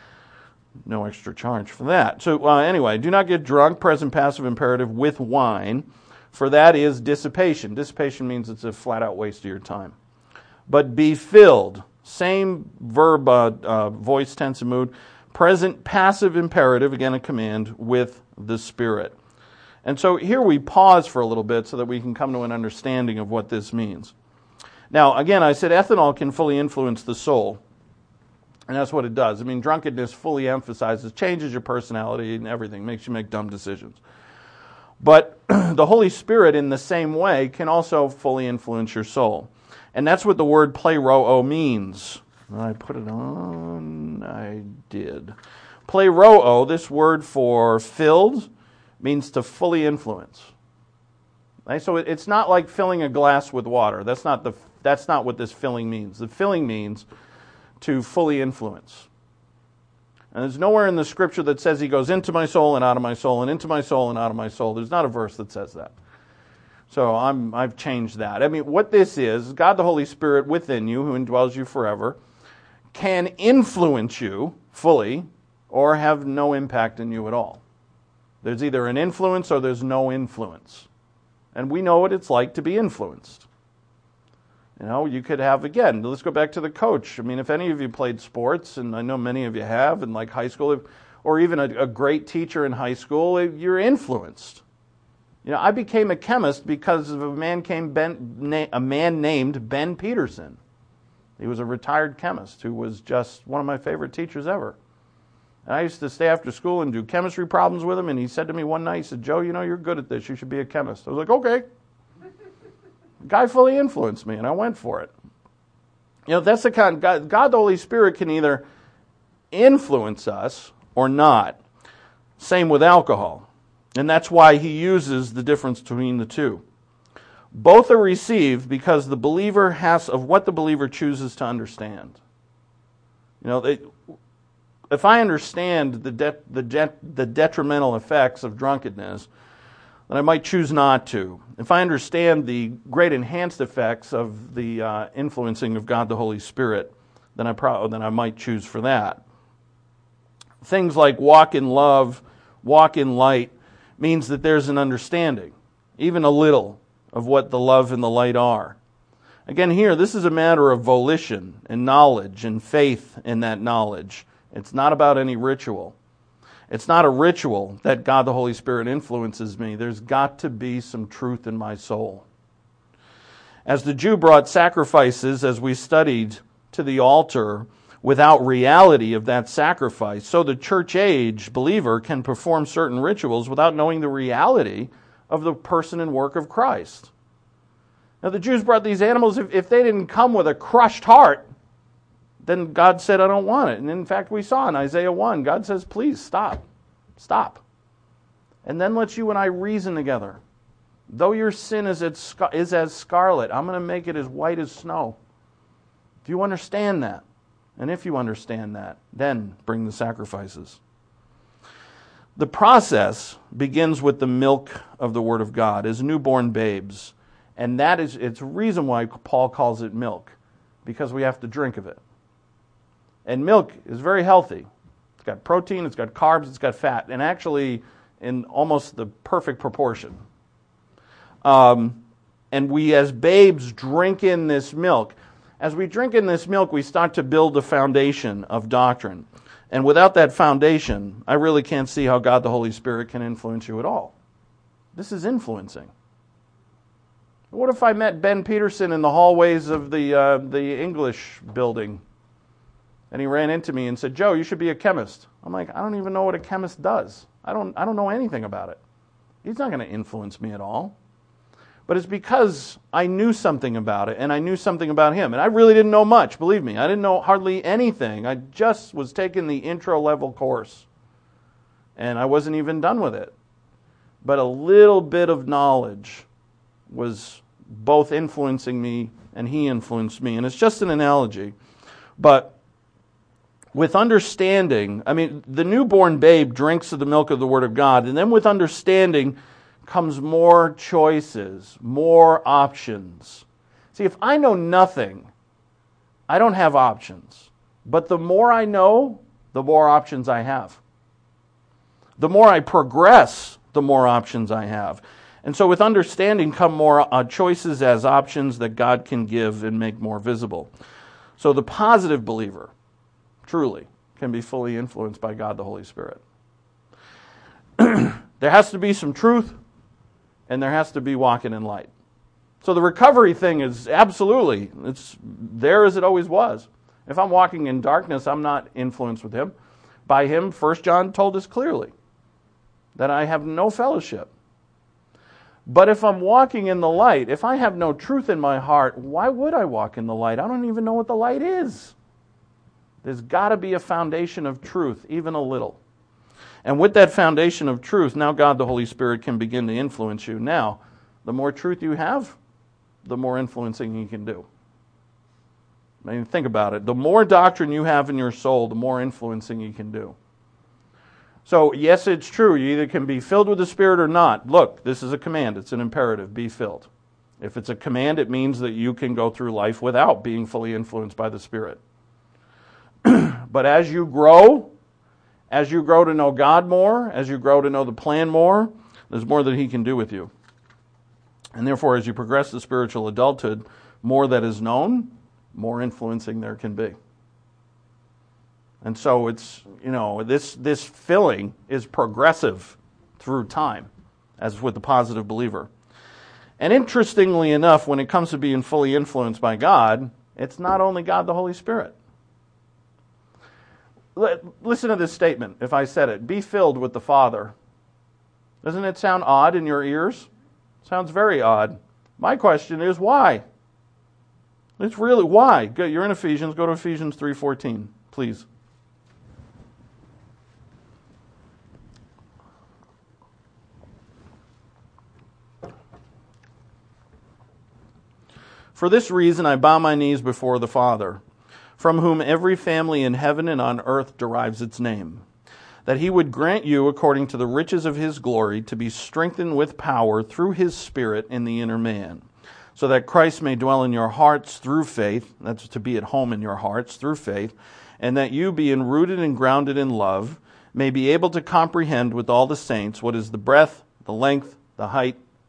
B: No extra charge for that. So uh, anyway, do not get drunk, present passive imperative, with wine, for that is dissipation. Dissipation means it's a flat-out waste of your time. But be filled, same verb, uh, uh, voice, tense, and mood, present passive imperative, again a command, with the Spirit. And so here we pause for a little bit so that we can come to an understanding of what this means. Now, again, I said ethanol can fully influence the soul. And that's what it does. I mean, drunkenness fully emphasizes, changes your personality and everything, makes you make dumb decisions. But the Holy Spirit, in the same way, can also fully influence your soul. And that's what the word pleroo means. I put it on, I did. Pleroo, this word for filled, means to fully influence. Right? So it's not like filling a glass with water. That's not the that's not what this filling means. The filling means to fully influence. And there's nowhere in the scripture that says he goes into my soul and out of my soul and into my soul and out of my soul. There's not a verse that says that. So I'm I've changed that. I mean, what this is, God the Holy Spirit within you, who indwells you forever, can influence you fully or have no impact in you at all. There's either an influence or there's no influence. And we know what it's like to be influenced. You know, you could have, again, let's go back to the coach. I mean, if any of you played sports, and I know many of you have, in like high school, or even a, a great teacher in high school, you're influenced. You know, I became a chemist because of a man, came ben, a man named Ben Peterson. He was a retired chemist who was just one of my favorite teachers ever. And I used to stay after school and do chemistry problems with him, and he said to me one night, he said, Joe, you know, you're good at this. You should be a chemist. I was like, okay. The guy fully influenced me, and I went for it. You know, that's the kind, God, God the Holy Spirit can either influence us or not. Same with alcohol. And that's why he uses the difference between the two. Both are received because the believer has, of what the believer chooses to understand. You know, they, if I understand the, de, the, de, the detrimental effects of drunkenness, then I might choose not to. If I understand the great enhanced effects of the uh, influencing of God the Holy Spirit, then I pro- then I might choose for that. Things like walk in love, walk in light, means that there's an understanding, even a little, of what the love and the light are. Again, here, this is a matter of volition and knowledge and faith in that knowledge. It's not about any ritual. It's not a ritual that God the Holy Spirit influences me. There's got to be some truth in my soul. As the Jew brought sacrifices, as we studied, to the altar without reality of that sacrifice, so the church age believer can perform certain rituals without knowing the reality of the person and work of Christ. Now, the Jews brought these animals. If, if they didn't come with a crushed heart, then God said, I don't want it. And in fact, we saw in Isaiah one, God says, please stop. Stop. And then let you and I reason together. Though your sin is, as, is as scarlet, I'm going to make it as white as snow. Do you understand that? And if you understand that, then bring the sacrifices. The process begins with the milk of the Word of God as newborn babes. And that is, it's a reason why Paul calls it milk, because we have to drink of it. And milk is very healthy. It's got protein, it's got carbs, it's got fat, and actually in almost the perfect proportion. Um, and we as babes drink in this milk. As we drink in this milk, we start to build a foundation of doctrine. And without that foundation, I really can't see how God the Holy Spirit can influence you at all. This is influencing. What if I met Ben Peterson in the hallways of the uh, the English building, and he ran into me and said, Joe, you should be a chemist. I'm like, I don't even know what a chemist does. I don't I don't know anything about it. He's not going to influence me at all. But it's because I knew something about it, and I knew something about him. And I really didn't know much, believe me. I didn't know hardly anything. I just was taking the intro-level course, and I wasn't even done with it. But a little bit of knowledge was both influencing me, and he influenced me. And it's just an analogy. But with understanding, I mean, the newborn babe drinks of the milk of the Word of God, and then with understanding comes more choices, more options. See, if I know nothing, I don't have options. But the more I know, the more options I have. The more I progress, the more options I have. And so with understanding come more uh, choices as options that God can give and make more visible. So the positive believer, truly, can be fully influenced by God the Holy Spirit. There has to be some truth, and there has to be walking in light. So the recovery thing is absolutely, it's there as it always was. If I'm walking in darkness, I'm not influenced with Him. By Him, First John told us clearly that I have no fellowship. But if I'm walking in the light, if I have no truth in my heart, why would I walk in the light? I don't even know what the light is. There's got to be a foundation of truth, even a little. And with that foundation of truth, now God the Holy Spirit can begin to influence you. Now, the more truth you have, the more influencing He can do. I mean, think about it. The more doctrine you have in your soul, the more influencing He can do. So, yes, it's true. You either can be filled with the Spirit or not. Look, this is a command. It's an imperative. Be filled. If it's a command, it means that you can go through life without being fully influenced by the Spirit. But as you grow, as you grow to know God more, as you grow to know the plan more, there's more that He can do with you. And therefore, as you progress to spiritual adulthood, more that is known, more influencing there can be. And so it's, you know, this this filling is progressive through time, as with the positive believer. And interestingly enough, when it comes to being fully influenced by God, it's not only God the Holy Spirit. Listen to this statement, if I said it. Be filled with the Father. Doesn't it sound odd in your ears? Sounds very odd. My question is, why? It's really, why? You're in Ephesians. Go to Ephesians three fourteen, please. For this reason I bow my knees before the Father, from whom every family in heaven and on earth derives its name, that He would grant you, according to the riches of His glory, to be strengthened with power through His Spirit in the inner man, so that Christ may dwell in your hearts through faith, that's to be at home in your hearts through faith, and that you, being rooted and grounded in love, may be able to comprehend with all the saints what is the breadth, the length, the height,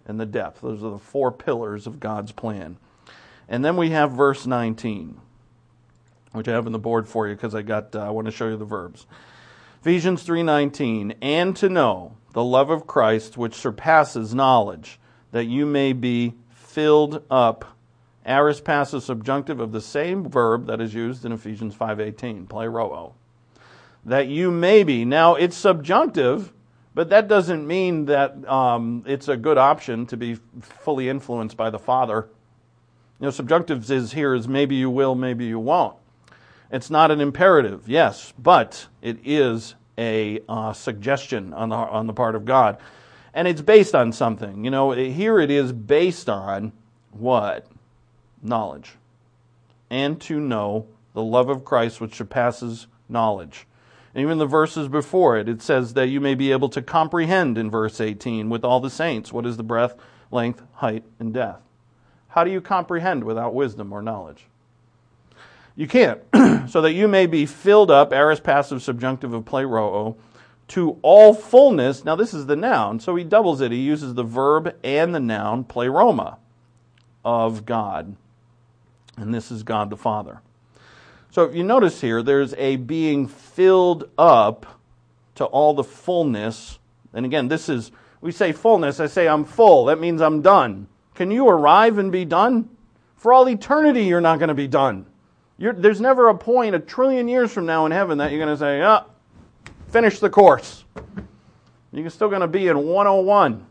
B: and the depth. Those are the four pillars of God's plan. And then we have verse nineteen, which I have on the board for you because I got. Uh, I want to show you the verbs. Ephesians three nineteen, and to know the love of Christ which surpasses knowledge, that you may be filled up. Aorist passive subjunctive of the same verb that is used in Ephesians five eighteen, pleroo. That you may be. Now, it's subjunctive, but that doesn't mean that um, it's a good option to be fully influenced by the Father. You know, subjunctive is here is maybe you will, maybe you won't. It's not an imperative, yes, but it is a uh, suggestion on the on the part of God. And it's based on something. You know, here it is based on what? Knowledge. And to know the love of Christ which surpasses knowledge. And even the verses before it, it says that you may be able to comprehend in verse eighteen with all the saints what is the breadth, length, height, and depth. How do you comprehend without wisdom or knowledge? You can't. So that you may be filled up, aorist passive subjunctive of pleroo, to all fullness. Now this is the noun, so he doubles it. He uses the verb and the noun, pleroma, of God. And this is God the Father. So if you notice here, there's a being filled up to all the fullness. And again, this is, we say fullness, I say I'm full. That means I'm done. Can you arrive and be done? For all eternity, you're not going to be done. You're, there's never a point a trillion years from now in heaven that you're going to say, ah, finish the course. You're still going to be in one oh one.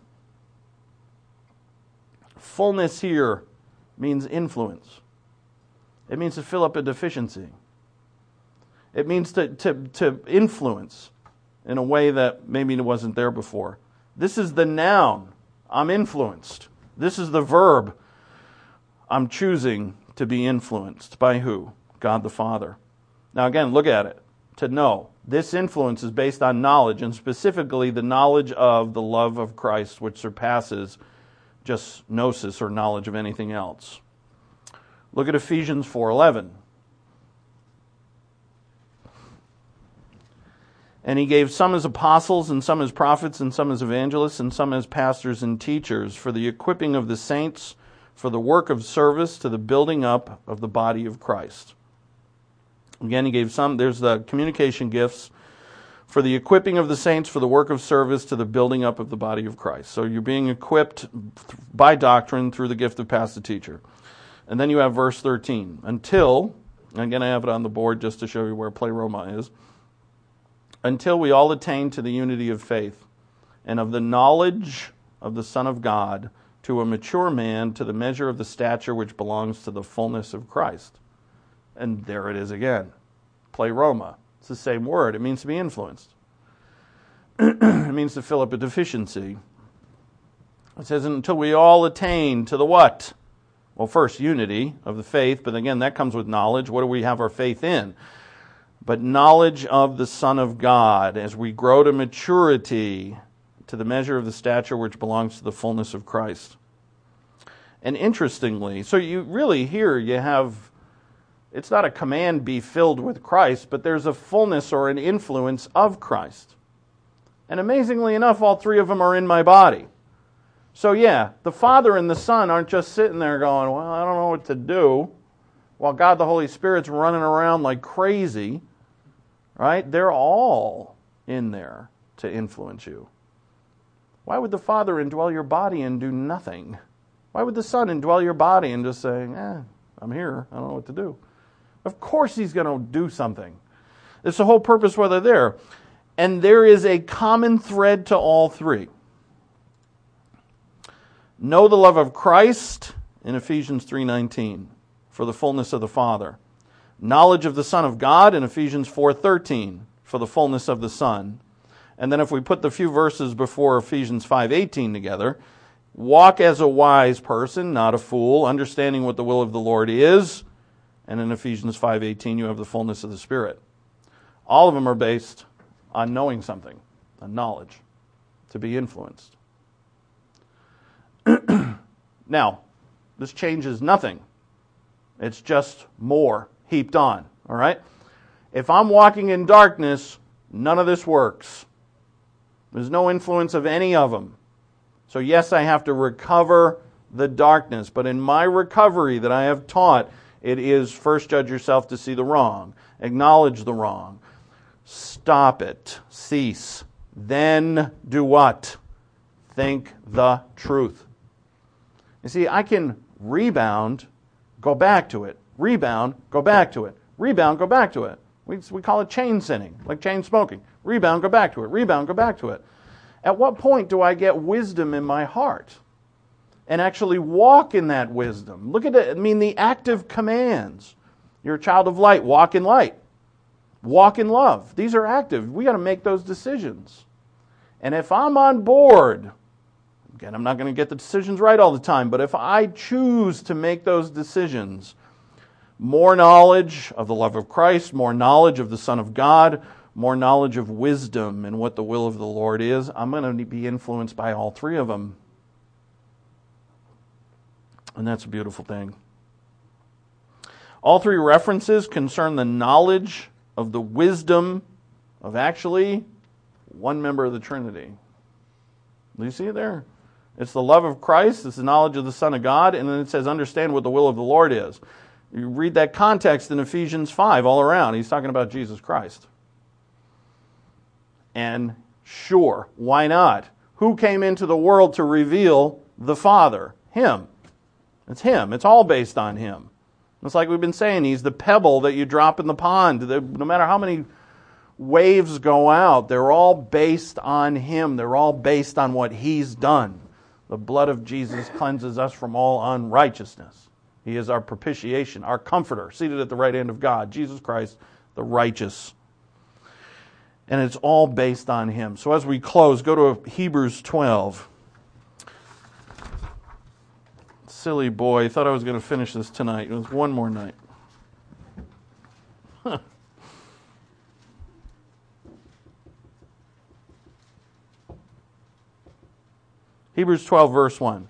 B: Fullness here means influence. It means to fill up a deficiency. It means to, to, to influence in a way that maybe it wasn't there before. This is the noun. I'm influenced. This is the verb. I'm choosing to be influenced. By who? God the Father. Now again, look at it. To know. This influence is based on knowledge, and specifically the knowledge of the love of Christ, which surpasses just gnosis or knowledge of anything else. Look at Ephesians four eleven. And he gave some as apostles, and some as prophets, and some as evangelists, and some as pastors and teachers, for the equipping of the saints, for the work of service, to the building up of the body of Christ. Again, he gave some, there's the communication gifts, for the equipping of the saints, for the work of service, to the building up of the body of Christ. So you're being equipped by doctrine through the gift of pastor teacher. And then you have verse thirteen. Until, again I have it on the board just to show you where pleroma is. Until we all attain to the unity of faith and of the knowledge of the Son of God, to a mature man, to the measure of the stature which belongs to the fullness of Christ. And there it is again. Pleroma. It's the same word. It means to be influenced. It means to fill up a deficiency. It says until we all attain to the what? Well, first, unity of the faith, but again, that comes with knowledge. What do we have our faith in? But knowledge of the Son of God, as we grow to maturity, to the measure of the stature which belongs to the fullness of Christ. And interestingly, so you really here you have, it's not a command be filled with Christ, but there's a fullness or an influence of Christ. And amazingly enough, all three of them are in my body. So yeah, the Father and the Son aren't just sitting there going, well, I don't know what to do, while God the Holy Spirit's running around like crazy, right? They're all in there to influence you. Why would the Father indwell your body and do nothing? Why would the Son indwell your body and just say, eh, I'm here, I don't know what to do? Of course He's going to do something. It's the whole purpose why they're there. And there is a common thread to all three. Know the love of Christ in Ephesians three nineteen, for the fullness of the Father. Knowledge of the Son of God in Ephesians four thirteen, for the fullness of the Son. And then if we put the few verses before Ephesians five eighteen together, walk as a wise person, not a fool, understanding what the will of the Lord is. And in Ephesians five eighteen, you have the fullness of the Spirit. All of them are based on knowing something, on knowledge, to be influenced. Now, this changes nothing. It's just more heaped on, all right? If I'm walking in darkness, none of this works. There's no influence of any of them. So yes, I have to recover the darkness, but in my recovery that I have taught, it is first judge yourself to see the wrong, acknowledge the wrong, stop it, cease, then do what? Think the truth. You see, I can rebound, go back to it, rebound, go back to it, rebound, go back to it. We, we call it chain sinning, like chain smoking. Rebound, go back to it, rebound, go back to it. At what point do I get wisdom in my heart and actually walk in that wisdom? Look at it, I mean the active commands. You're a child of light, walk in light. Walk in love. These are active. We got to make those decisions. And if I'm on board, again, I'm not going to get the decisions right all the time, but if I choose to make those decisions, more knowledge of the love of Christ, more knowledge of the Son of God, more knowledge of wisdom and what the will of the Lord is, I'm going to be influenced by all three of them. And that's a beautiful thing. All three references concern the knowledge of the wisdom of actually one member of the Trinity. Do you see it there? It's the love of Christ, it's the knowledge of the Son of God, and then it says understand what the will of the Lord is. You read that context in Ephesians five all around. He's talking about Jesus Christ. And sure, why not? Who came into the world to reveal the Father? Him. It's Him. It's all based on Him. It's like we've been saying, He's the pebble that you drop in the pond. No matter how many waves go out, they're all based on Him. They're all based on what He's done. The blood of Jesus cleanses us from all unrighteousness. He is our propitiation, our comforter, seated at the right hand of God, Jesus Christ, the righteous. And it's all based on Him. So as we close, go to Hebrews twelve. Silly boy, thought I was going to finish this tonight. It was one more night. Huh. Hebrews twelve, verse one.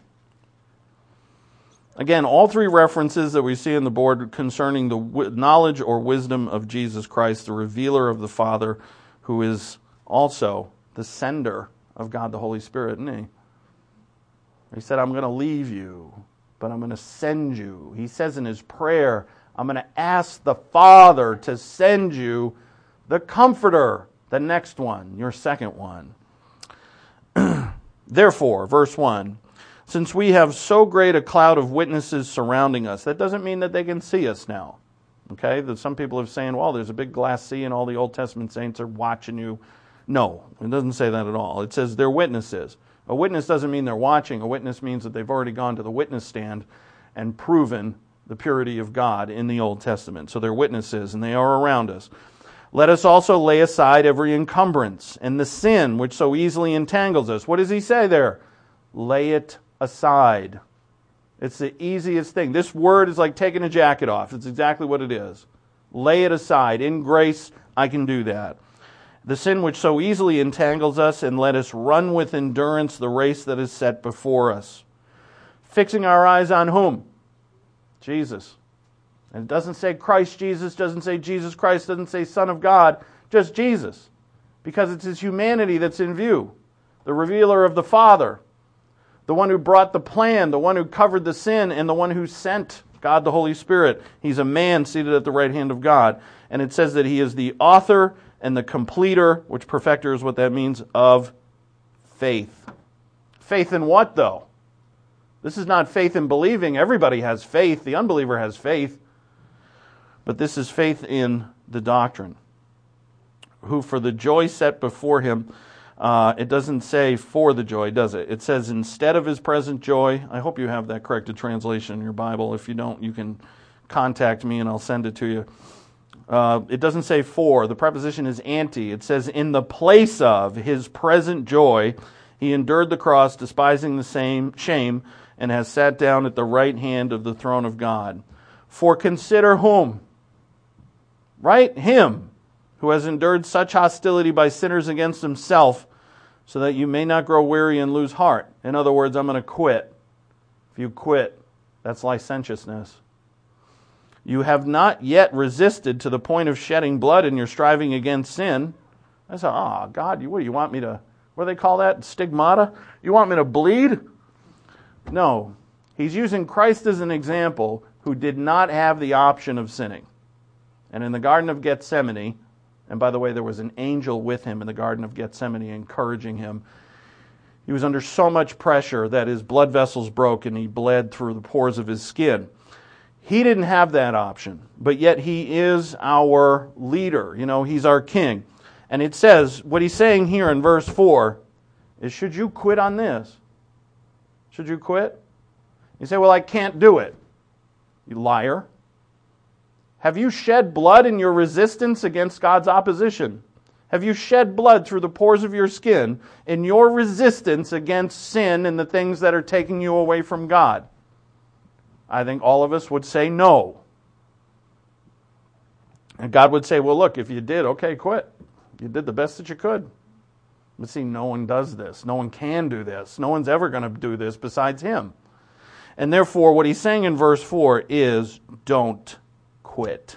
B: Again, all three references that we see on the board concerning the w- knowledge or wisdom of Jesus Christ, the revealer of the Father, who is also the sender of God the Holy Spirit, isn't He? He said, I'm going to leave you, but I'm going to send you. He says in His prayer, I'm going to ask the Father to send you the Comforter, the next one, your second one. Therefore, verse one, since we have so great a cloud of witnesses surrounding us, that doesn't mean that they can see us now. Okay, that some people are saying, well, there's a big glass sea and all the Old Testament saints are watching you. No, it doesn't say that at all. It says they're witnesses. A witness doesn't mean they're watching. A witness means that they've already gone to the witness stand and proven the purity of God in the Old Testament. So they're witnesses and they are around us. Let us also lay aside every encumbrance and the sin which so easily entangles us. What does he say there? Lay it aside. It's the easiest thing. This word is like taking a jacket off. It's exactly what it is. Lay it aside. In grace, I can do that. The sin which so easily entangles us, and let us run with endurance the race that is set before us. Fixing our eyes on whom? Jesus. And it doesn't say Christ Jesus, doesn't say Jesus Christ, doesn't say Son of God, just Jesus. Because it's His humanity that's in view. The revealer of the Father. The one who brought the plan, the one who covered the sin, and the one who sent God the Holy Spirit. He's a man seated at the right hand of God. And it says that He is the author and the completer, which perfecter is what that means, of faith. Faith in what, though? This is not faith in believing. Everybody has faith. The unbeliever has faith. But this is faith in the doctrine. Who for the joy set before Him, uh, it doesn't say for the joy, does it? It says instead of His present joy. I hope you have that corrected translation in your Bible. If you don't, you can contact me and I'll send it to you. Uh, it doesn't say for. The preposition is anti. It says in the place of His present joy, He endured the cross, despising the same shame, and has sat down at the right hand of the throne of God. For consider whom? Right? Him, who has endured such hostility by sinners against Himself, so that you may not grow weary and lose heart. In other words, I'm going to quit. If you quit, that's licentiousness. You have not yet resisted to the point of shedding blood in your striving against sin. I said, oh, God, you, what do you want me to, what what do they call that? Stigmata? You want me to bleed? No. He's using Christ as an example who did not have the option of sinning. And in the Garden of Gethsemane, and by the way, there was an angel with him in the Garden of Gethsemane encouraging him. He was under so much pressure that his blood vessels broke and he bled through the pores of his skin. He didn't have that option, but yet he is our leader. You know, he's our king. And it says, what he's saying here in verse four is, should you quit on this? Should you quit? You say, well, I can't do it. You liar. Have you shed blood in your resistance against God's opposition? Have you shed blood through the pores of your skin in your resistance against sin and the things that are taking you away from God? I think all of us would say no. And God would say, well, look, if you did, okay, quit. You did the best that you could. But see, no one does this. No one can do this. No one's ever going to do this besides Him. And therefore, what he's saying in verse four is, don't quit.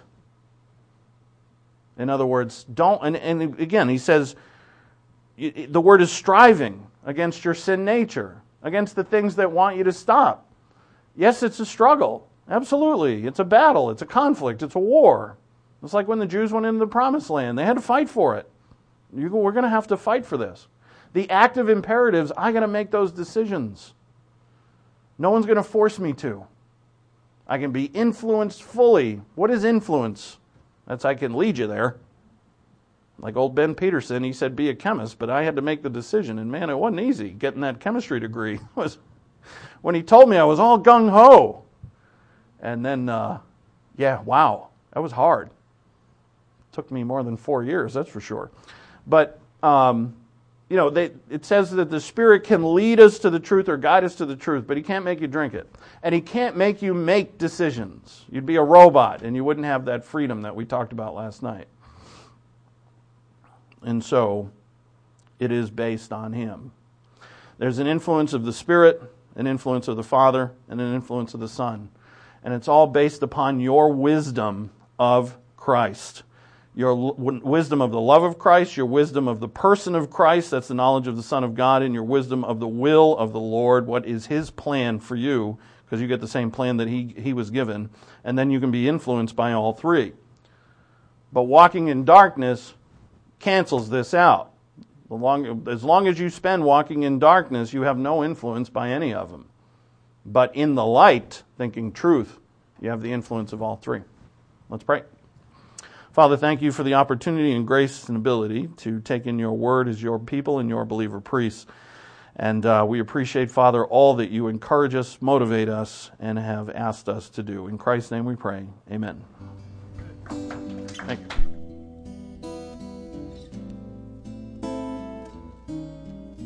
B: In other words, don't, and, and again, he says, the word is striving against your sin nature, against the things that want you to stop. Yes, it's a struggle. Absolutely. It's a battle. It's a conflict. It's a war. It's like when the Jews went into the Promised Land. They had to fight for it. You go, we're going to have to fight for this. The active imperatives, I got to make those decisions. No one's going to force me to. I can be influenced fully. What is influence? That's I can lead you there. Like old Ben Peterson, he said be a chemist, but I had to make the decision. And man, it wasn't easy getting that chemistry degree. It was, when he told me, I was all gung-ho. And then, uh, yeah, wow, that was hard. Took me more than four years, that's for sure. But, um, you know, they, it says that the Spirit can lead us to the truth or guide us to the truth, but He can't make you drink it. And He can't make you make decisions. You'd be a robot, and you wouldn't have that freedom that we talked about last night. And so, it is based on Him. There's an influence of the Spirit, an influence of the Father, and an influence of the Son. And it's all based upon your wisdom of Christ. Your wisdom of the love of Christ, your wisdom of the person of Christ, that's the knowledge of the Son of God, and your wisdom of the will of the Lord, what is His plan for you, because you get the same plan that He, he was given, and then you can be influenced by all three. But walking in darkness cancels this out. The long, as long as you spend walking in darkness, you have no influence by any of them. But in the light, thinking truth, you have the influence of all three. Let's pray. Father, thank You for the opportunity and grace and ability to take in Your word as Your people and Your believer priests. And uh, we appreciate, Father, all that You encourage us, motivate us, and have asked us to do. In Christ's name we pray. Amen. Thank you.